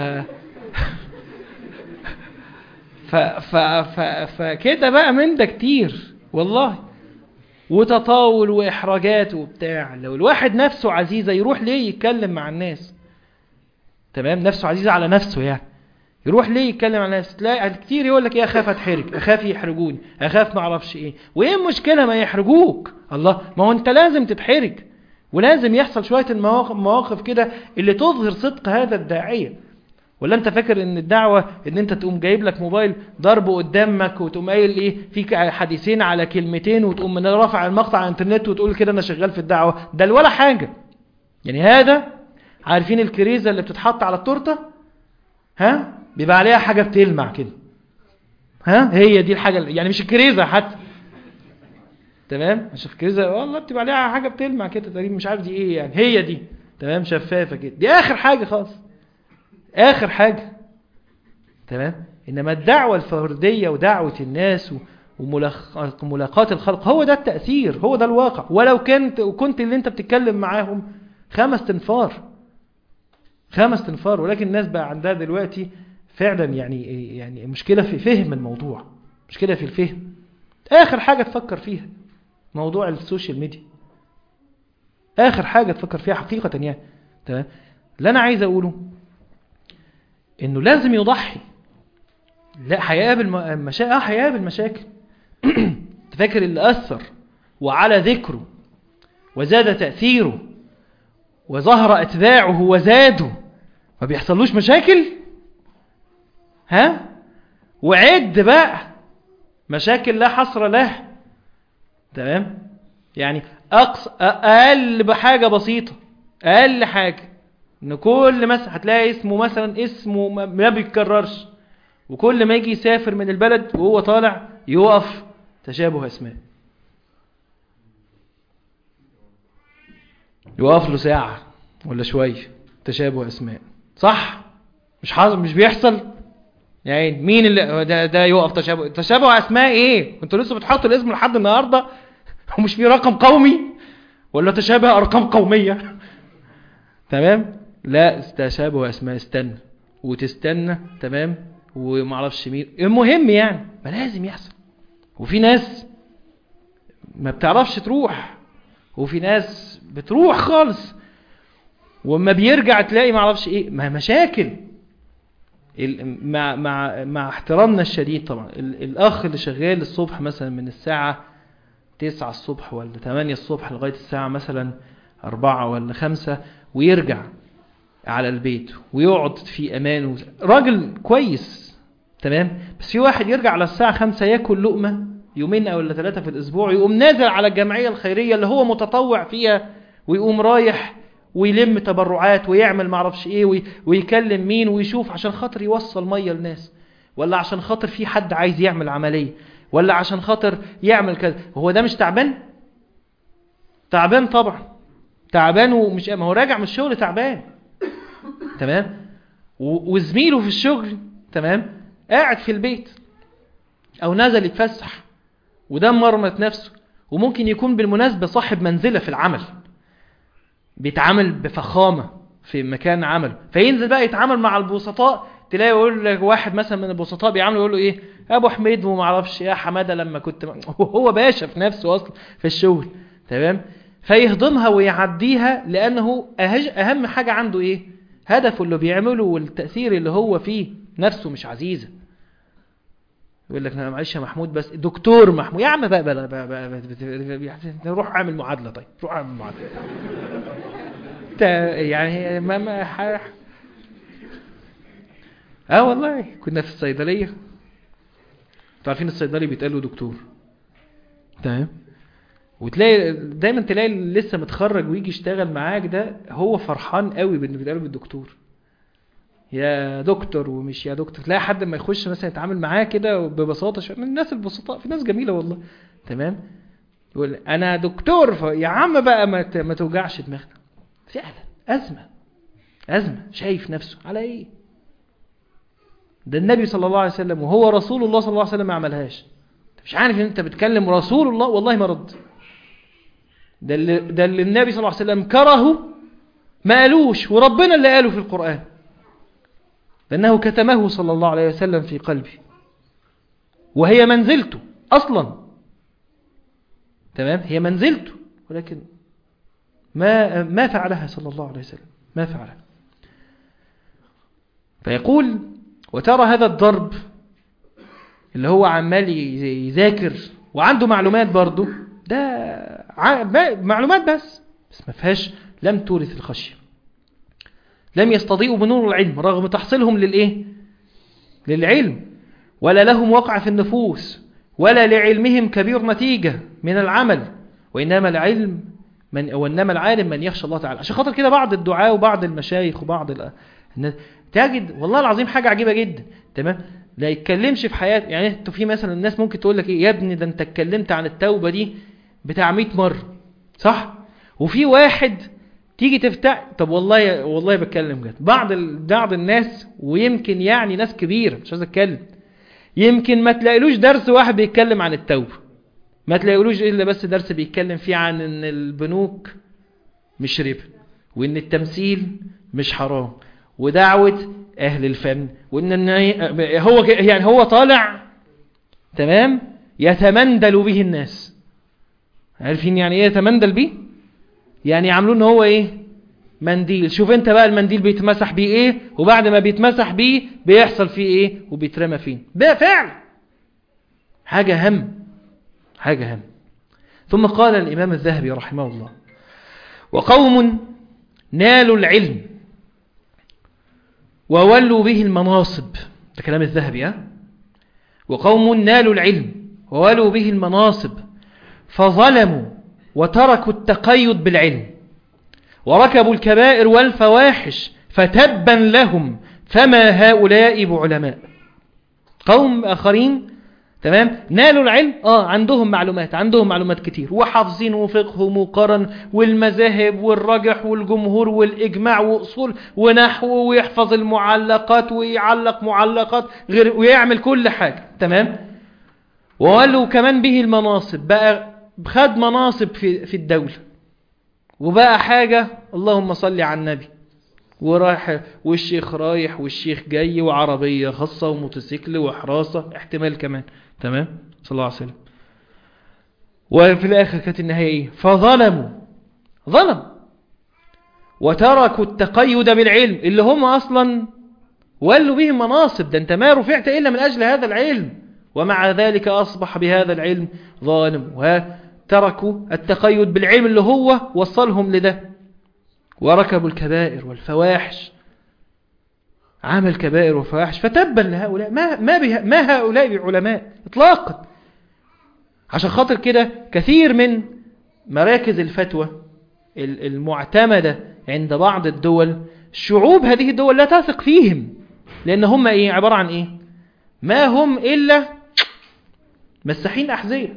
ف ف ف فكده بقى من ده كتير والله، وتطاول واحراجات وبتاع. لو الواحد نفسه عزيزة يروح ليه يتكلم مع الناس تمام، نفسه عزيزة على نفسه يعني، يروح ليه يتكلم على الناس؟ تلاقي كتير يقول لك ايه، اخاف اتحرج، اخاف يحرجوني، اخاف ما اعرفش ايه. وايه المشكلة ما يحرجوك؟ الله، ما هو انت لازم تتحرج، ولازم يحصل شوية المواقف مواقف كده اللي تظهر صدق هذا الداعية. ولا انت فاكر ان الدعوة ان انت تقوم جايب لك موبايل ضربه قدامك وتقوم قايل ايه فيك حديثين على كلمتين وتقوم من رافع المقطع على الانترنت وتقول كده انا شغال في الدعوة؟ ده ولا حاجة يعني. هذا عارفين الكريزة اللي بتتحط على التورتة؟ ها، بيبقى عليها حاجة بتلمع كده، ها، هي دي الحاجة يعني، مش الكريزة حتى تمام، مش الكريزة والله، بتبقى عليها حاجة بتلمع كده تقريبا، مش عارف دي ايه يعني، هي دي تمام، شفافة كده، دي اخر حاجة خالص، اخر حاجة تمام. إنما الدعوة الفردية ودعوة الناس وملاقات الخلق هو ده التأثير، هو ده الواقع. ولو كنت وكنت اللي انت بتتكلم معاهم خمس تنفار خمس تنفار ولكن الناس بقى عندها دلوقتي فعلا يعني يعني مشكلة في فهم الموضوع، مشكلة في الفهم. آخر حاجة تفكر فيها موضوع السوشيال ميديا، آخر حاجة تفكر فيها حقيقة يعني. تمام. اللي أنا عايز أقوله إنه لازم يضحي. لا هيقابل مشاكل، اه هيقابل مشاكل. تفكر اللي أثر وعلى ذكره وزاد تأثيره وظهر أتباعه وزادوا ما بيحصلوش مشاكل؟ ها؟ وعد بقى مشاكل لا حصر له. تمام؟ يعني أقص أقل بحاجة بسيطة، أقل حاجة إن كل مثلا هتلاقي اسمه مثلا اسمه ما بيتكررش، وكل ما يجي يسافر من البلد وهو طالع يوقف تشابه اسماء، يوقف له ساعة ولا شوية تشابه اسماء. صح؟ مش حاصل، مش بيحصل يعني. مين اللي ده, ده يوقف تشابه تشابه اسماء؟ ايه انتوا لسه بتحطوا الاسم لحد النهارده ومش في رقم قومي ولا تشابه ارقام قومية؟ تمام. لا تشابه اسماء، استنى وتستنى. تمام. ومعرفش مين، المهم يعني ما لازم يحصل. وفي ناس ما بتعرفش تروح، وفي ناس بتروح خالص، وما بيرجع تلاقي معرفش ايه، ما مشاكل. مع مع مع احترامنا الشديد طبعا، الاخ اللي شغال الصبح مثلا من الساعة تسعة الصبح ولا ثمانية الصبح لغاية الساعة مثلا أربعة ولا خمسة ويرجع على البيت ويقعد في امان، راجل كويس. تمام. بس في واحد يرجع على الساعة خمسة ياكل لقمة يومين او ثلاثة في الاسبوع، يقوم نازل على الجمعية الخيرية اللي هو متطوع فيها، ويقوم رايح ويلم تبرعات ويعمل معرفش ايه ويكلم مين ويشوف عشان خاطر يوصل مية للناس، ولا عشان خاطر في حد عايز يعمل عملية، ولا عشان خاطر يعمل كذا. هو ده مش تعبان؟ تعبان طبعا، تعبان. ومش ما هو راجع من الشغل تعبان. تمام. وزميله في الشغل تمام قاعد في البيت او نزل يتفسح وده مرمت نفسه، وممكن يكون بالمناسبة صاحب منزلة في العمل بيتعامل بفخامة في مكان عمله، فينزل بقى يتعامل مع البسطاء. تلاقي يقول لك واحد مثلا من البسطاء بيعامله يقول له ايه ابو حميد وما اعرفش يا حماده لما كنت م... هو باشا في نفسه اصلا في الشغل. تمام. فيهضمها ويعديها لانه أهج... اهم حاجه عنده ايه؟ هدفه اللي بيعمله والتاثير اللي هو فيه، نفسه مش عزيزه. يقول لك انا معلش يا محمود بس دكتور محمود يا عم بقى بقى, بقى, بقى, بقى, بقى روح اعمل معادله. طيب روح اعمل معادله يعني ما ما ح... اه والله كنا في الصيدليه، انتوا عارفين الصيدلي بيتقال له دكتور. تمام. وتلاقي دايما تلاقي اللي لسه متخرج ويجي يشتغل معاك ده هو فرحان قوي باللي بيتقال له بالدكتور، يا دكتور ومش يا دكتور. تلاقي حد ما يخش مثلا يتعامل معاه كده ببساطه شويه، الناس البسطاء في ناس جميله والله. تمام. يقول انا دكتور، يا عم بقى ما ما توجعش دماغنا. فعلا ازمه ازمه. شايف نفسه على ايه؟ ده النبي صلى الله عليه وسلم وهو رسول الله صلى الله عليه وسلم ما عملهاش. انت مش عارف ان انت بتكلم رسول الله؟ والله ما رد. ده اللي, ده اللي النبي صلى الله عليه وسلم كرهه ما قالوش، وربنا اللي قاله في القرآن، لأنه كتمه صلى الله عليه وسلم في قلبي، وهي منزلته أصلا. تمام. هي منزلته، ولكن ما ما فعلها صلى الله عليه وسلم، ما فعلها. فيقول وترى هذا الضرب اللي هو عمال يذاكر وعنده معلومات برضه، ده معلومات بس بس ما فيهاش، لم تورث الخشية، لم يستضيئوا بنور العلم رغم تحصيلهم للإيه؟ للعلم، ولا لهم وقع في النفوس، ولا لعلمهم كبير نتيجة من العمل، وإنما العلم من وإنما العالم من يخشى الله تعالى. عشان خاطر كده بعض الدعاء وبعض المشايخ وبعض الناس تجد والله العظيم حاجة عجيبة جدا. تمام. لا يتكلمش في حياته. يعني انتوا في مثلا الناس ممكن تقول لك ايه يا ابني ده انت اتكلمت عن التوبة دي بتاع مئة مرة، صح؟ وفي واحد تيجي تفتح، طب والله والله بتكلم جد، بعض ال... بعض الناس ويمكن يعني ناس كبيرة مش عايز اتكلم، يمكن ما تلاقيلوش درس واحد بيتكلم عن التوبة، ما تلاقيلوش إلا بس درس بيتكلم فيه عن ان البنوك مش ربا، وان التمثيل مش حرام، ودعوة اهل الفن، وان هو يعني هو طالع تمام يتمندل به الناس. عارفين يعني ايه يتمندل به؟ يعني يعملوه ان هو ايه؟ منديل. شوف انت بقى المنديل بيتمسح بيه ايه، وبعد ما بيتمسح بيه بيحصل فيه ايه وبيترمى فين. ده فعل حاجة هم، حاجة هم. ثم قال الإمام الذهبي رحمه الله: وقوم نالوا العلم وولوا به المناصب. ده كلام الذهبي. ها؟ وقوم نالوا العلم وولوا به المناصب فظلموا وتركوا التقيد بالعلم وركبوا الكبائر والفواحش فتبا لهم فما هؤلاء بعلماء. قوم آخرين تمام نالوا العلم، اه عندهم معلومات، عندهم معلومات كتير وحافظين وفقه وقرن والمذاهب والرجح والجمهور والإجماع وأصول ونحو، ويحفظ المعلقات ويعلق معلقات غير ويعمل كل حاجة تمام. وقالوا كمان به المناصب، بقى خد مناصب في في الدولة، وبقى حاجة اللهم صل على النبي، ورايح والشيخ رايح والشيخ جاي وعربية خاصة وموتوسيكل وحراسة احتمال كمان تمام صلى الله عليه وسلم. وفي الآخر كانت النهاية ايه؟ فظلموا، ظلم وتركوا التقيد بالعلم اللي هم أصلا ولوا به مناصب. ده انت ما رفعت إلا من أجل هذا العلم، ومع ذلك أصبح بهذا العلم ظالم. وتركوا التقيد بالعلم اللي هو وصلهم لده، وركبوا الكبائر والفواحش، عمل كبائر وفواحش فتبا لهؤلاء. ما ما, به ما هؤلاء بعلماء اطلاقا. عشان خاطر كده كثير من مراكز الفتوى المعتمدة عند بعض الدول، شعوب هذه الدول لا تثق فيهم، لأن هم ايه؟ عبارة عن ايه؟ ما هم إلا مساحين أحذية.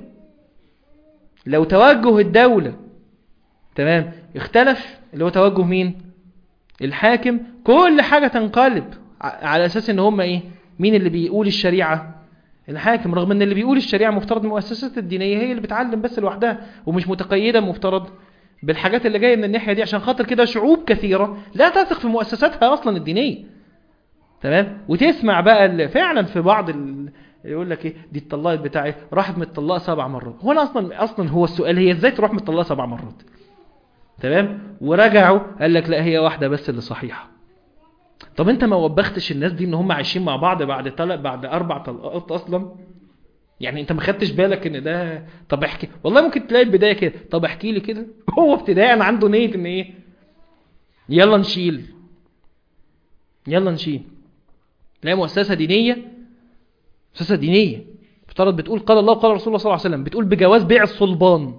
لو توجه الدولة تمام اختلف، اللي هو توجه مين؟ الحاكم، كل حاجة تنقلب على أساس ان هم ايه؟ مين اللي بيقول الشريعة؟ الحاكم. رغم ان اللي بيقول الشريعة مفترض المؤسسات الدينية هي اللي بتعلم بس لوحدها، ومش متقيدة مفترض بالحاجات اللي جاية من الناحية دي. عشان خاطر كده شعوب كثيرة لا تثق في مؤسساتها أصلا الدينية تمام. وتسمع بقى فعلا في بعض ال... يقول لك ايه دي اتطلقت بتاعي راحت متطلقه سبع مرات. هو أنا اصلا اصلا هو السؤال هي ازاي تروح متطلقه سبع مرات تمام؟ ورجعوا قال لك لا هي واحده بس اللي صحيحه. طب انت ما وبختش الناس دي ان هم عايشين مع بعض بعد طلق بعد اربع طلقات اصلا؟ يعني انت ما خدتش بالك ان ده؟ طب احكي، والله ممكن تلاقي البدايه كده، طب احكي لي كده. هو ابتداء عنده نيه ان ايه؟ يلا نشيل يلا نشيل. لا مؤسسه دينيه، مؤسسه دينيه افترض بتقول قال الله وقال رسول الله صلى الله عليه وسلم، بتقول بجواز بيع الصلبان،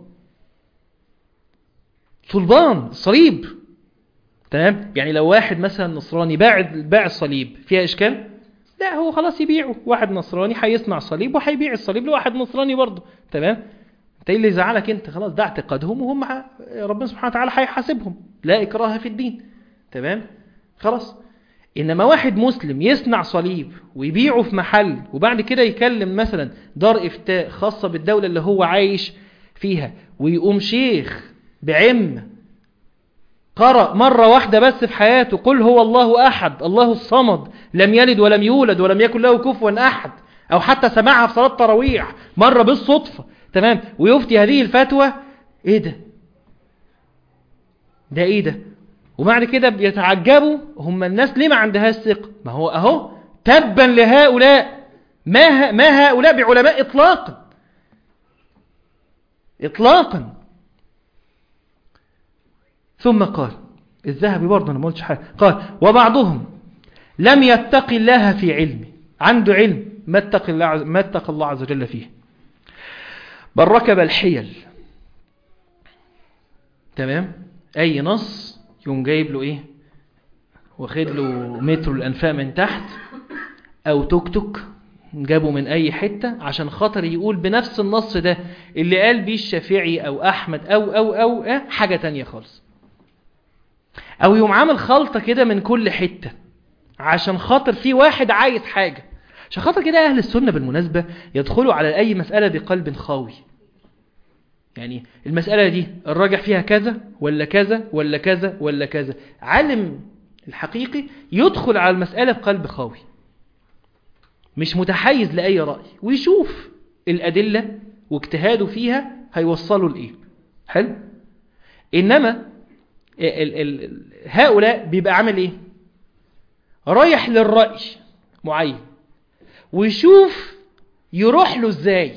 صلبان الصليب تمام. يعني لو واحد مثلا نصراني باع باع الصليب فيها اشكال؟ لا، هو خلاص يبيعه. واحد نصراني هيصنع صليب وهيبيع الصليب لواحد نصراني برضه تمام. انت ايه اللي يزعلك؟ انت خلاص ده اعتقادهم، وهم ح... ربنا سبحانه وتعالى هيحاسبهم، لا اكراه في الدين تمام خلاص. انما واحد مسلم يصنع صليب ويبيعه في محل، وبعد كده يكلم مثلا دار افتاء خاصة بالدولة اللي هو عايش فيها، ويقوم شيخ بعم قرأ مرة واحدة بس في حياته قل هو الله أحد الله الصمد لم يلد ولم يولد ولم يكن له كفوا أحد، أو حتى سمعها في صلاة تراويح مرة بالصدفة تمام، ويفتي هذه الفتوى. إيه ده؟ ده إيه ده؟ وبعد كده بيتعجبوا هم الناس ليه ما عندهاش ثقة. ما هو أهو تبا لهؤلاء، ما, ما هؤلاء بعلماء إطلاقا إطلاقا. ثم قال الذهبي برضه أنا ما قلتش حاجة، قال وبعضهم لم يتق الله في علمه، عنده علم ما اتقى الله, ما اتقى الله عز وجل فيه، بل ركب الحيل تمام. أي نص يوم جايب له إيه؟ واخد له مترو الأنفاق من تحت، أو توك توك جابه من أي حتة عشان خاطر يقول بنفس النص ده اللي قال بيه الشافعي أو أحمد أو أو أو أه حاجة تانية خالص، أو يوم عامل خلطة كده من كل حتة عشان خاطر في واحد عايز حاجة. عشان خاطر كده أهل السنة بالمناسبة يدخلوا على أي مسألة بقلب خاوي. يعني المسألة دي الراجح فيها كذا ولا كذا ولا كذا ولا كذا، عالم الحقيقي يدخل على المسألة بقلب خاوي، مش متحيز لأي رأي، ويشوف الأدلة واجتهاده فيها هيوصلوا لإيه. حلو. إنما ال ال هؤلاء بيبقى عامل إيه؟ رايح للرأي معين ويشوف يروح له إزاي.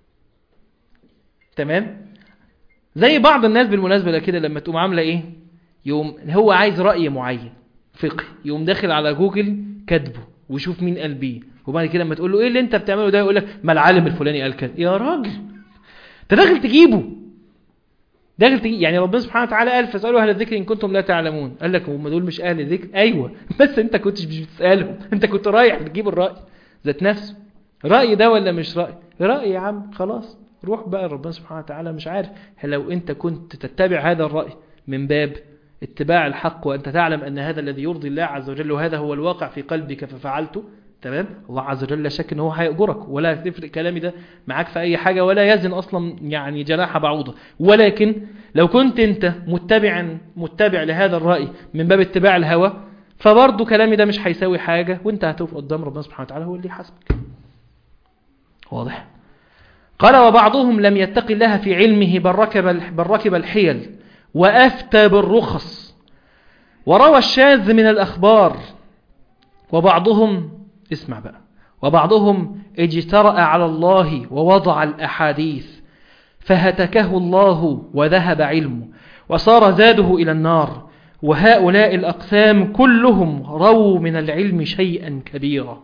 تمام؟ زي بعض الناس بالمناسبة كده لما تقوم عاملة إيه؟ يوم هو عايز رأي معين فقهي، يقوم داخل على جوجل كاتبه ويشوف مين قال بيه، وبعد كده لما تقول له ايه اللي انت بتعمله ده يقول لك ما العالم الفلاني قال كذا. يا راجل انت داخل تجيبه، داخل تجيب. يعني ربنا سبحانه وتعالى قال فاسالوا اهل الذكر ان كنتم لا تعلمون. قال لك هم دول مش اهل الذكر؟ ايوه، بس انت كنتش مش بتسالهم، انت كنت رايح تجيب الراي ذات نفسه. راي ده ولا مش راي؟ راي يا عم، خلاص روح بقى. ربنا سبحانه وتعالى مش عارف لو انت كنت تتبع هذا الراي من باب اتباع الحق وانت تعلم ان هذا الذي يرضي الله عز وجل وهذا هو الواقع في قلبك ففعلته، تمام، الله عز وجل لا شك ان هو هيأجرك، ولا تفرق كلامي ده معاك في اي حاجة، ولا يزن اصلا يعني جناح بعوضة. ولكن لو كنت انت متبعا متبع لهذا الرأي من باب اتباع الهوى، فبرضه كلامي ده مش هيساوي حاجة، وانت هتقف قدام ربنا سبحانه وتعالى هو اللي يحاسبك. واضح؟ قال وبعضهم لم يتق الله في علمه بل ركب بل ركب الحيل وأفتى بالرخص وروى الشاذ من الأخبار. وبعضهم اسمع بقى وبعضهم اجترأ على الله ووضع الأحاديث فهتكه الله وذهب علمه وصار زاده إلى النار. وهؤلاء الأقسام كلهم رووا من العلم شيئا كبيرا.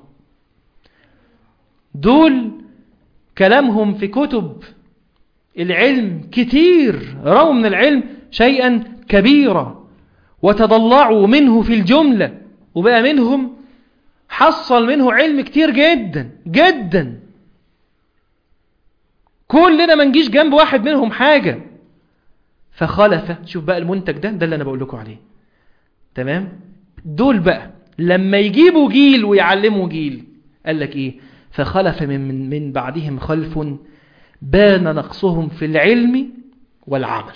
دول كلامهم في كتب العلم كتير، رووا من العلم شيئا كبيرا وتضلعوا منه في الجملة، وبقى منهم حصل منه علم كتير جدا جدا، كلنا ما نجيش جنب واحد منهم حاجة. فخلف، شوف بقى المنتج ده ده اللي أنا بقول لكم عليه، تمام؟ دول بقى لما يجيبوا جيل ويعلموا جيل، قال لك إيه؟ فخلف من, من بعدهم خلف بان نقصهم في العلم والعمل.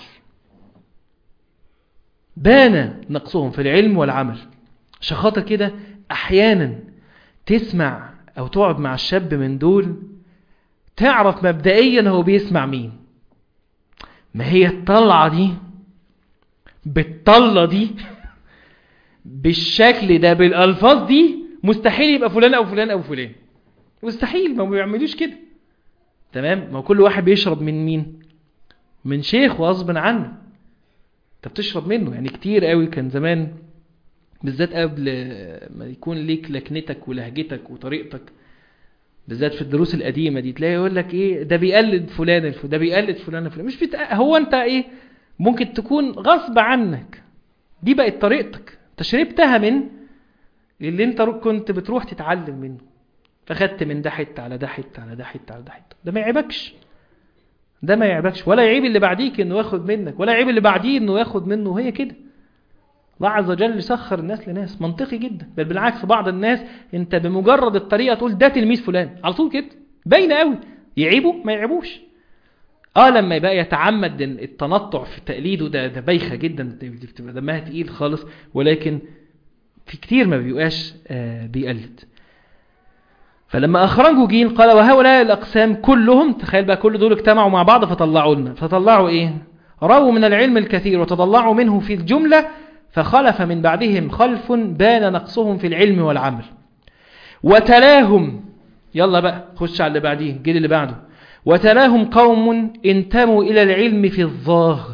بان نقصهم في العلم والعمل. عشان خاطر كده أحيانا تسمع أو تقعد مع الشاب من دول تعرف مبدئيا هو بيسمع مين. ما هي الطلعة دي بالطلة دي بالشكل ده بالألفاظ دي مستحيل يبقى فلان أو فلان أو فلان، مستحيل، ما بيعملوش كده. تمام؟ ما كل واحد بيشرب من مين؟ من شيخ وغصب عنه انت بتشرب منه. يعني كتير قوي كان زمان بالذات قبل ما يكون ليك لكنتك ولهجتك وطريقتك، بالذات في الدروس القديمة دي تلاقي يقول لك ايه ده بيقلد فلان الف... ده بيقلد فلان الفلان. مش بتق... هو انت ايه ممكن تكون غصب عنك، دي بقت طريقتك، انت شربتها من اللي انت كنت بتروح تتعلم منه، فخدت من ده حته على ده حته على ده حته على ده حته. ده ما يعيبكش، ده ما يعيبكش، ولا يعيب اللي بعديك انه ياخد منك، ولا يعيب اللي بعديه انه ياخد منه. هي كده الله عز وجل يسخر الناس لناس، منطقي جدا. بل بالعكس بعض الناس انت بمجرد الطريقه تقول ده تلميذ فلان على طول كده، باينه قوي. يعيبوا ما يعيبوش. اه لما يبقى يتعمد التنطع في تقليده ده ده بايخه جدا، بتبقى دمها تقيل خالص. ولكن في كتير ما بيبقاش آه بيقلد. فلما أخرجوا جيل قال وهؤلاء الأقسام كلهم، تخيل بقى كل دول اجتمعوا مع بعض فطلعوا لنا، فطلعوا إيه؟ رووا من العلم الكثير وتضلعوا منه في الجملة. فخلف من بعدهم خلف بان نقصهم في العلم والعمل. وتلاهم، يلا بقى خش على اللي بعديه، الجيل اللي بعده. وتلاهم قوم انتموا إلى العلم في الظاهر،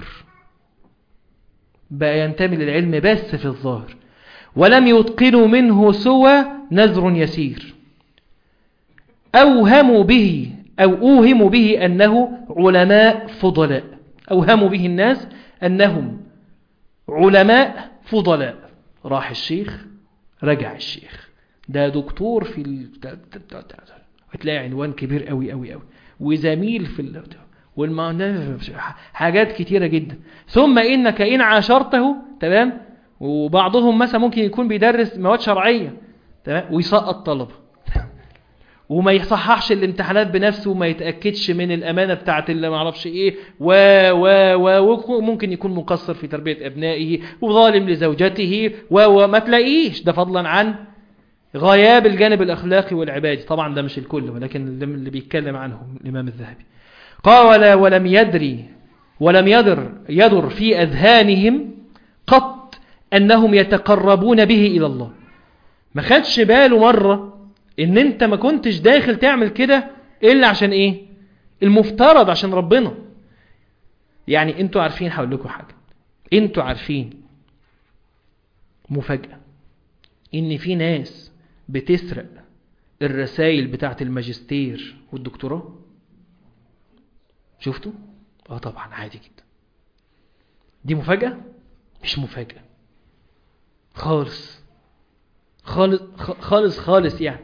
بقى ينتمي للعلم بس في الظاهر، ولم يتقنوا منه سوى نذر يسير، أوهموا به أو أوهموا به أنه علماء فضلاء. أوهموا به الناس أنهم علماء فضلاء. راح الشيخ رجع الشيخ ده دكتور في ال... هتلاقي عنوان كبير قوي قوي قوي، وزميل في ال... والمعنى حاجات كتيرة جدا. ثم إنك إن عاشرته، تمام، وبعضهم مثلا ممكن يكون بيدرس مواد شرعية، تمام، ويسقط طلبة وما يصححش الامتحانات بنفسه وما يتأكدش من الأمانة بتاعت اللي ما اعرفش ايه و و و وممكن يكون مقصر في تربية أبنائه وظالم لزوجته و وما تلاقيش ده، فضلا عن غياب الجانب الأخلاقي والعبادي. طبعا ده مش الكل، ولكن اللي بيتكلم عنه الإمام الذهبي. قال ولم يدري ولم يدر يدر في أذهانهم قط أنهم يتقربون به إلى الله. ما خدش باله مرة ان انت ما كنتش داخل تعمل كده الا عشان ايه؟ المفترض عشان ربنا. يعني انتوا عارفين، هقول لكم حاجه، انتوا عارفين مفاجاه ان في ناس بتسرق الرسائل بتاعه الماجستير والدكتوراه. شفتوا؟ اه طبعا عادي جدا. دي مفاجاه؟ مش مفاجاه خالص خالص خالص خالص. يعني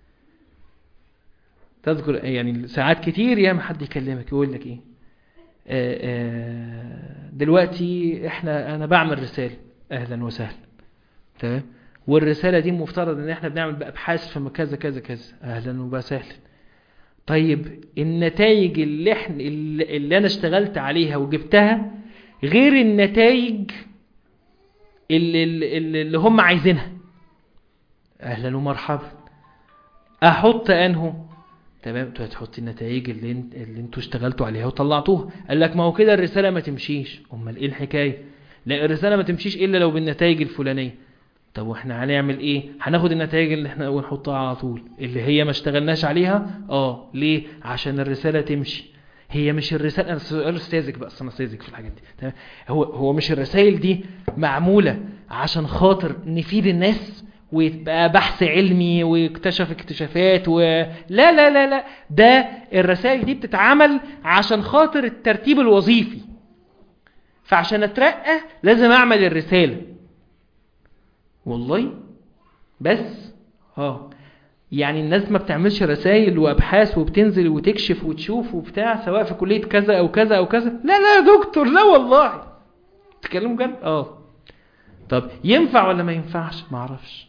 تذكر يعني ساعات كتير ياما حد يكلمك يقول لك ايه، آآ آآ دلوقتي احنا انا بعمل رسالة، اهلا وسهلا، تمام، والرسالة دي مفترض ان احنا بنعمل بأبحاث في كذا كذا كذا، اهلا وسهلا. طيب النتائج اللي احنا اللي انا اشتغلت عليها وجبتها غير النتائج اللي, اللي, اللي هم عايزينها، اهلا ومرحبا. احط انه تمام، انتوا هتحطي النتائج اللي انت اللي انتوا اشتغلتوا عليها وطلعتوها. قال لك ما هو كده الرساله ما تمشيش. امال ايه الحكايه؟ لا الرساله ما تمشيش الا لو بالنتائج الفلانيه. طب واحنا هنعمل ايه؟ هناخد النتائج اللي احنا ونحطها على طول اللي هي ما اشتغلناش عليها. اه ليه؟ عشان الرساله تمشي. هي مش الرساله، انا سؤال استاذك بقى، انا استاذك في الحاجات دي، تمام، هو هو مش الرسائل دي معموله عشان خاطر نفيد الناس ويبقى بحث علمي ويكتشف اكتشافات و... لا لا لا لا، ده الرسائل دي بتتعمل عشان خاطر الترتيب الوظيفي. فعشان اترقى لازم اعمل الرسالة. والله بس اه يعني الناس ما بتعملش رسائل وابحاث وبتنزل وتكشف وتشوف وبتاع سواء في كلية كذا او كذا او كذا. لا لا يا دكتور، لا والله تتكلموا جد. اه طب ينفع ولا ما ينفعش؟ ما اعرفش.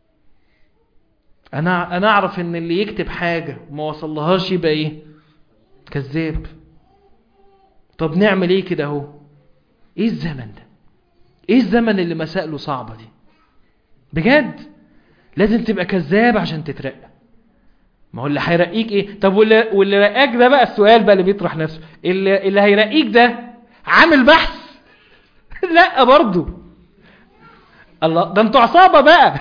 انا انا اعرف ان اللي يكتب حاجه وما وصلهاش يبقى ايه؟ كذاب. طب نعمل ايه كده اهو؟ ايه الزمن ده؟ ايه الزمن اللي مسائله صعبه دي بجد؟ لازم تبقى كذاب عشان تترقى. ما هو اللي هيرقيك ايه؟ طب واللي واللي رقاك ده بقى السؤال بقى اللي بيطرح نفسه، اللي اللي هيرقيك ده عامل بحث؟ لا برضو. الله، ده انتوا عصابه بقى،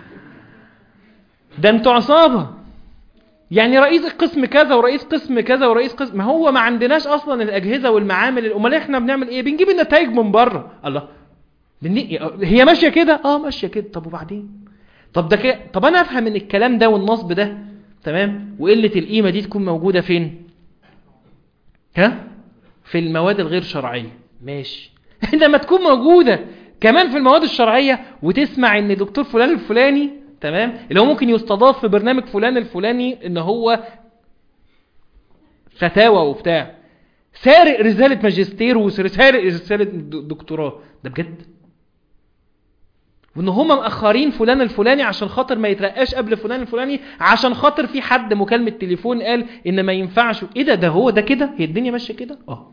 ده انتوا عصابه. يعني رئيس القسم كذا ورئيس قسم كذا ورئيس قسم، ما هو ما عندناش اصلا الاجهزه والمعامل. امال احنا بنعمل ايه؟ بنجيب النتائج من بره. الله، هي ماشيه كده؟ اه ماشيه كده. طب وبعدين؟ طب ده كده، طب انا افهم ان الكلام ده والنصب ده تمام وقله القيمه دي تكون موجوده فين؟ ها؟ في المواد الغير شرعيه، ماشي. لما تكون موجوده كمان في المواد الشرعيه وتسمع ان دكتور فلان الفلاني تمام اللي هو ممكن يستضاف في برنامج فلان الفلاني ان هو فتاوى وبتاع سارق رسالة ماجستير وسارق رسالة دكتوراه، ده بجد؟ وان هم مأخرين فلان الفلاني عشان خاطر ما يترقاش قبل فلان الفلاني عشان خاطر في حد مكالمة تليفون قال ان ما ينفعش. ايه ده؟ ده هو ده كده؟ هي الدنيا ماشية كده؟ اه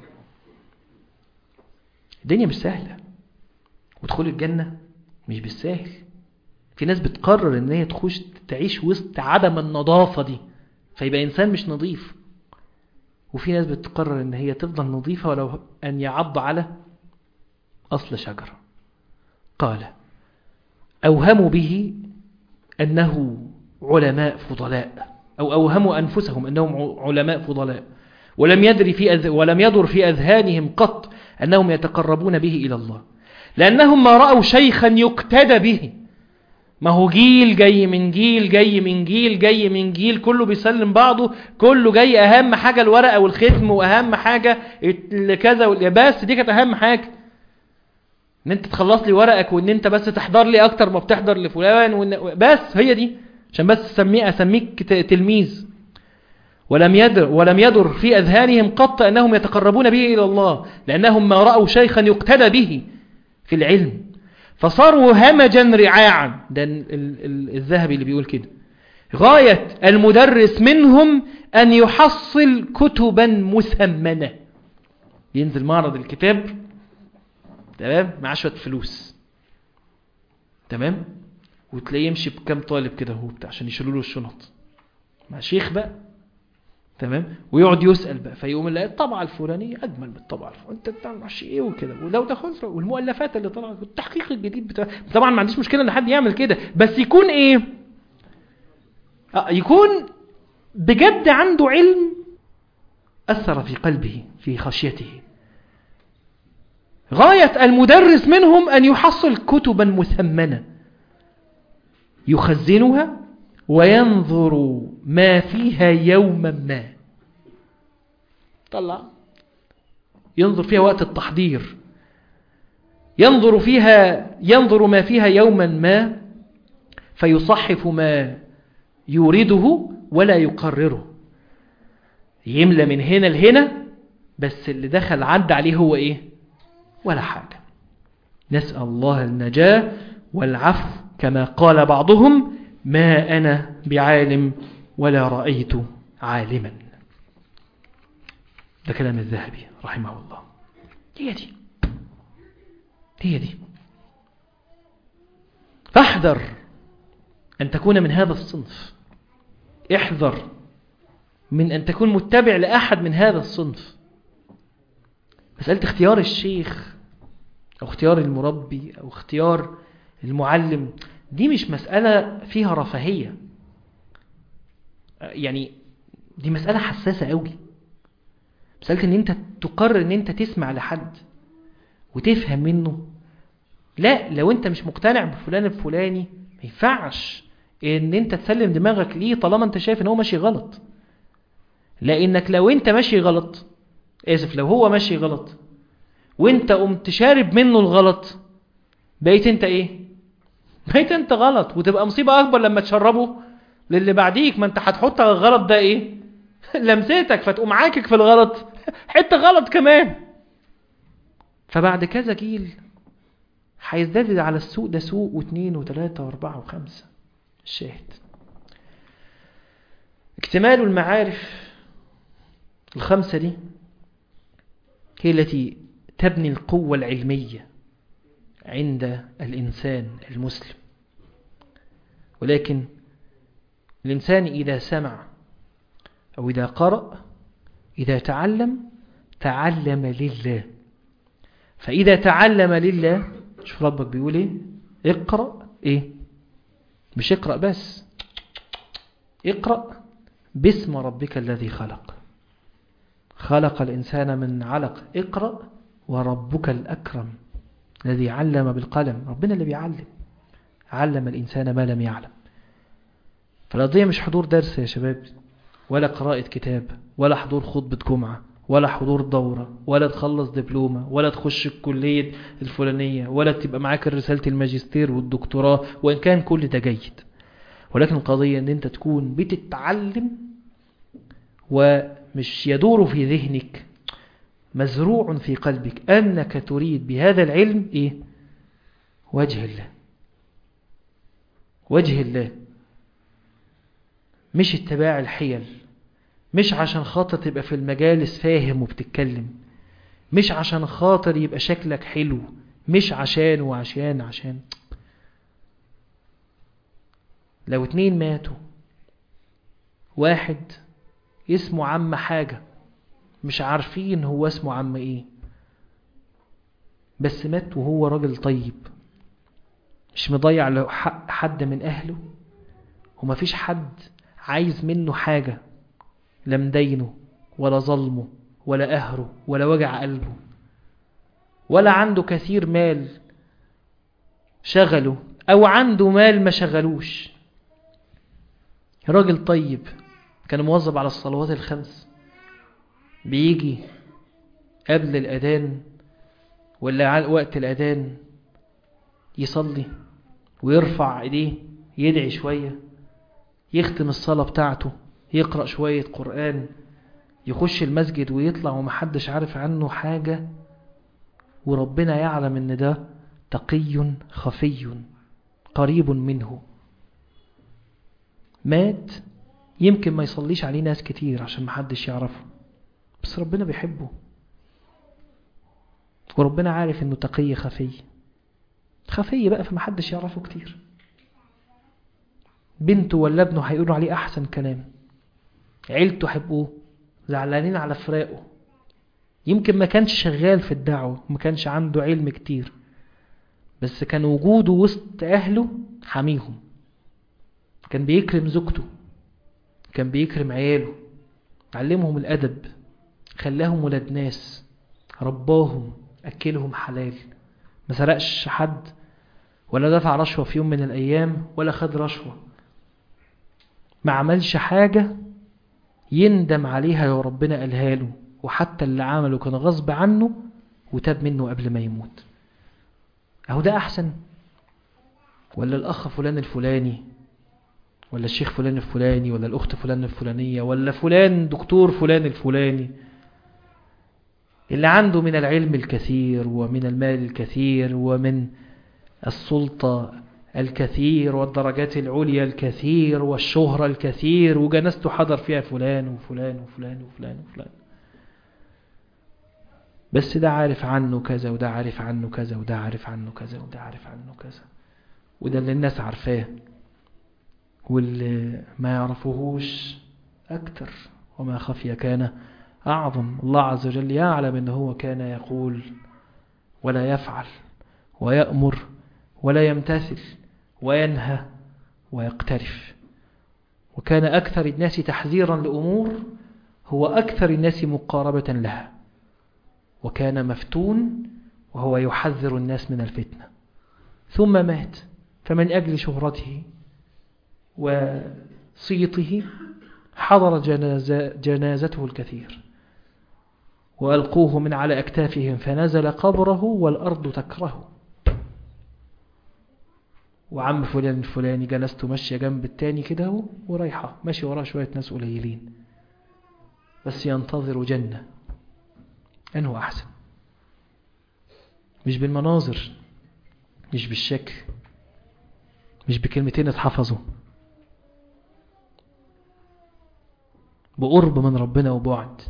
الدنيا مش سهلة، ودخول الجنة مش بالسهل. في ناس بتقرر ان هي تخش تعيش وسط عدم النظافة دي فيبقى انسان مش نظيف، وفي ناس بتقرر ان هي تفضل نظيفة ولو ان يعض على اصل شجرة. قال اوهموا به انه علماء فضلاء، او اوهموا انفسهم انهم علماء فضلاء، ولم يدر في أذ... ولم يدر في اذهانهم قط انهم يتقربون به الى الله، لانهم ما رأوا شيخا يقتدى به. ما هو جيل جاي من جيل جاي من جيل جاي من جيل كله بيسلم بعضه، كله جاي اهم حاجة الورقة والختم واهم حاجة كذا، بس دي كانت اهم حاجة، ان انت تخلص لي ورقك وان انت بس تحضر لي اكتر ما بتحضر لفلان وإن... بس هي دي عشان بس اسميك اسميك تلميذ. ولم يدر ولم يدر في اذهانهم قط انهم يتقربون به الى الله، لانهم ما رأوا شيخا يقتدى به في العلم فصاروا همجا رعاعا. ده الذهبي اللي بيقول كده، غاية المدرس منهم أن يحصل كتبا مثمنة. ينزل معرض الكتاب، تمام، مع شوية فلوس، تمام، وتلاقيه يمشي بكام طالب كده هو بتاع عشان يشيلوا له الشنط مع شيخ بقى، تمام، ويقعد يسأل بقى، فيقوم يلاقي الطبعة الفلانية أجمل من الطبعة الفلانية، أنت بتعمل إيه وكده، ولو ده خسرة، والمؤلفات اللي طلعت، والتحقيق الجديد بتاع. طبعا ما عنديش مشكلة إن حد يعمل كده، بس يكون إيه؟ آه يكون بجد عنده علم أثر في قلبه، في خشيته. غاية المدرس منهم أن يحصل كتبا مثمنة يخزنها وينظر ما فيها يوما ما. طلع ينظر فيها وقت التحضير، ينظر فيها ينظر ما فيها يوما ما، فيصحف ما يورده ولا يقرره. يملى من هنا لهنا، بس اللي دخل عد عليه هو ايه؟ ولا حاجة. نسأل الله النجاة والعفو، كما قال بعضهم: ما أنا بعالم ولا رأيت عالما. ده كلام الذهبي رحمه الله. هي دي هي دي فاحذر أن تكون من هذا الصنف. احذر من أن تكون متبع لأحد من هذا الصنف. مسألة اختيار الشيخ أو اختيار المربي أو اختيار المعلم دي مش مسألة فيها رفاهية، يعني دي مسألة حساسة قوي. مسألة ان انت تقرر ان انت تسمع لحد وتفهم منه. لا، لو انت مش مقتنع بفلان الفلاني ما ينفعش ان انت تسلم دماغك ليه طالما انت شايف ان هو ماشي غلط. لانك لو انت ماشي غلط، اسف، لو هو ماشي غلط وانت قمت شارب منه الغلط، بقيت انت ايه؟ بقيت انت غلط، وتبقى مصيبة اكبر لما تشربه للي بعديك. ما انت هتحط على الغلط ده ايه؟ لمسيتك، فتقوم عاكك في الغلط حتى غلط كمان. فبعد كذا جيل هيزداد على السوق ده سوق واثنين وثلاثة واربعة وخمسة. الشاهد اكتمال المعارف الخمسة دي هي التي تبني القوة العلمية عند الإنسان المسلم. ولكن الإنسان إذا سمع أو إذا قرأ، إذا تعلم، تعلم لله. فإذا تعلم لله، شوف ربك بيقول إيه؟ اقرأ إيه؟ مش اقرأ بس، اقرأ باسم ربك الذي خلق. خلق الإنسان من علق. اقرأ وربك الأكرم الذي علم بالقلم. ربنا اللي بيعلم، علم الإنسان ما لم يعلم. فالقضية مش حضور درس يا شباب، ولا قراءة كتاب، ولا حضور خطبة جمعة، ولا حضور دورة، ولا تخلص دبلومة، ولا تخش الكلية الفلانية، ولا تبقى معاك رسالة الماجستير والدكتوراه، وإن كان كل ده جيد. ولكن القضية أن أنت تكون بتتعلم ومش يدور في ذهنك، مزروع في قلبك أنك تريد بهذا العلم إيه؟ وجه الله. وجه الله، مش اتباع الحيل، مش عشان خاطر تبقى في المجالس فاهم وبتتكلم، مش عشان خاطر يبقى شكلك حلو، مش عشان وعشان عشان. لو اتنين ماتوا، واحد اسمه عم حاجة مش عارفين هو اسمه عم ايه، بس مات وهو راجل طيب، مش مضيع له حق حد من اهله، ومفيش حد عايز منه حاجة، لا مدينه ولا ظلمه ولا قهره ولا وجع قلبه، ولا عنده كثير مال شغله او عنده مال ما شغلوش. راجل طيب كان موظف على الصلوات الخمس، بيجي قبل الأذان ولا وقت الأذان يصلي ويرفع ايديه يدعي شوية، يختم الصلاة بتاعته، يقرأ شوية قرآن، يخش المسجد ويطلع ومحدش عارف عنه حاجة، وربنا يعلم ان ده تقي خفي قريب منه. مات يمكن ما يصليش عليه ناس كتير عشان محدش يعرفه، بس ربنا بيحبه، وربنا عارف انه تقي خفي خفي بقى فمحدش يعرفه كتير. بنته ولا ابنه هيقولوا عليه احسن كلام، عيلته هيبقوا زعلانين على فراقه، يمكن ما كانش شغال في الدعوة، ما كانش عنده علم كتير، بس كان وجوده وسط اهله حميهم، كان بيكرم زوجته، كان بيكرم عياله، علمهم الادب، خلاهم ولاد ناس، رباهم، اكلهم حلال، ما سرقش حد ولا دفع رشوة في يوم من الايام ولا خد رشوة، ما عملش حاجة يندم عليها لو ربنا قالها له، وحتى اللي عمله كان غصب عنه وتاب منه قبل ما يموت. اهو ده احسن ولا الاخ فلان الفلاني ولا الشيخ فلان الفلاني ولا الاخت فلان الفلانية ولا فلان دكتور فلان الفلاني اللي عنده من العلم الكثير ومن المال الكثير ومن السلطة الكثير والدرجات العليا الكثير والشهرة الكثير وجنازته حضر فيها فلان وفلان وفلان وفلان وفلان، بس ده عارف عنه كذا وده عارف عنه كذا وده عارف عنه كذا وده عارف عنه كذا، وده اللي الناس عارفاه، واللي ما يعرفوهوش أكتر، وما خفي كان أعظم. الله عز وجل يعلم أنه هو كان يقول ولا يفعل ويأمر ولا يمتثل وينهى ويقترف، وكان أكثر الناس تحذيرا لأمور هو أكثر الناس مقاربة لها، وكان مفتون وهو يحذر الناس من الفتنة، ثم مات، فمن أجل شهرته وصيته حضر جنازة جنازته الكثير، وألقوه من على أكتافهم فنزل قبره والأرض تكره، وعم فلان الفلاني جنازته ماشية جنب التاني كده ورايحة ماشي وراه شوية ناس قليلين، بس ينتظر جنة. أنه أحسن؟ مش بالمناظر، مش بالشكل، مش بكلمتين اتحفظوا، بقرب من ربنا وبعد.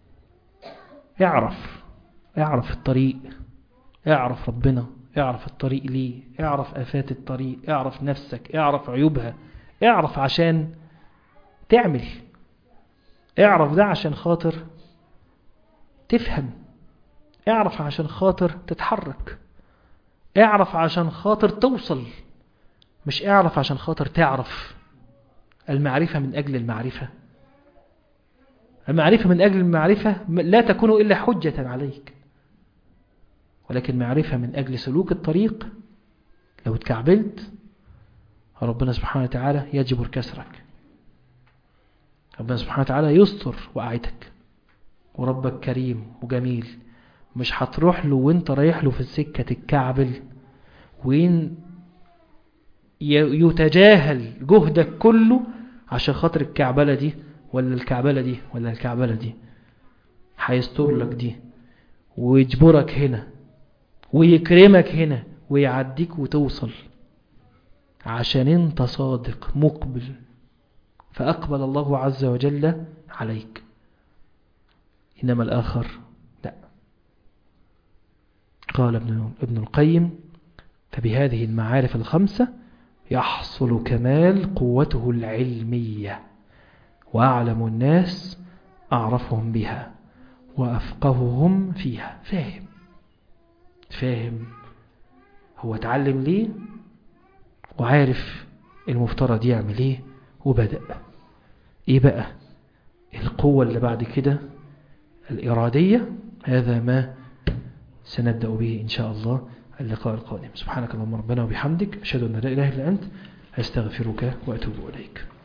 اعرف اعرف الطريق، اعرف ربنا، اعرف الطريق ليه، اعرف آفات الطريق، اعرف نفسك، اعرف عيوبها، اعرف عشان تعمل، اعرف ده عشان خاطر تفهم، اعرف عشان خاطر تتحرك، اعرف عشان خاطر توصل، مش اعرف عشان خاطر تعرف. المعرفة من أجل المعرفة، المعرفة من أجل المعرفة لا تكون إلا حجة عليك، ولكن معرفة من أجل سلوك الطريق لو اتكعبلت ربنا سبحانه وتعالى يجبر كسرك، ربنا سبحانه وتعالى يستر وقعتك، وربك كريم وجميل، مش هتروح له وانت رايح له في السكة تتكعبل وين يتجاهل جهدك كله عشان خاطر الكعبلة دي ولا الكعبلة دي ولا الكعبلة دي، هيستر لك دي ويجبرك هنا ويكرمك هنا ويعديك وتوصل، عشان انت صادق مقبل فأقبل الله عز وجل عليك، إنما الآخر لا. قال ابن القيم: فبهذه المعارف الخمسة يحصل كمال قوته العلمية، وأعلم الناس أعرفهم بها وأفقههم فيها. فاهم فاهم هو اتعلم ليه وعارف المفترض يعمل ايه وبدأ ايه بقى القوة اللي بعد كده الإرادية. هذا ما سنبدأ به إن شاء الله اللقاء القادم. سبحانك اللهم ربنا وبحمدك، أشهد أن لا إله إلا أنت، أستغفرك وأتوب إليك.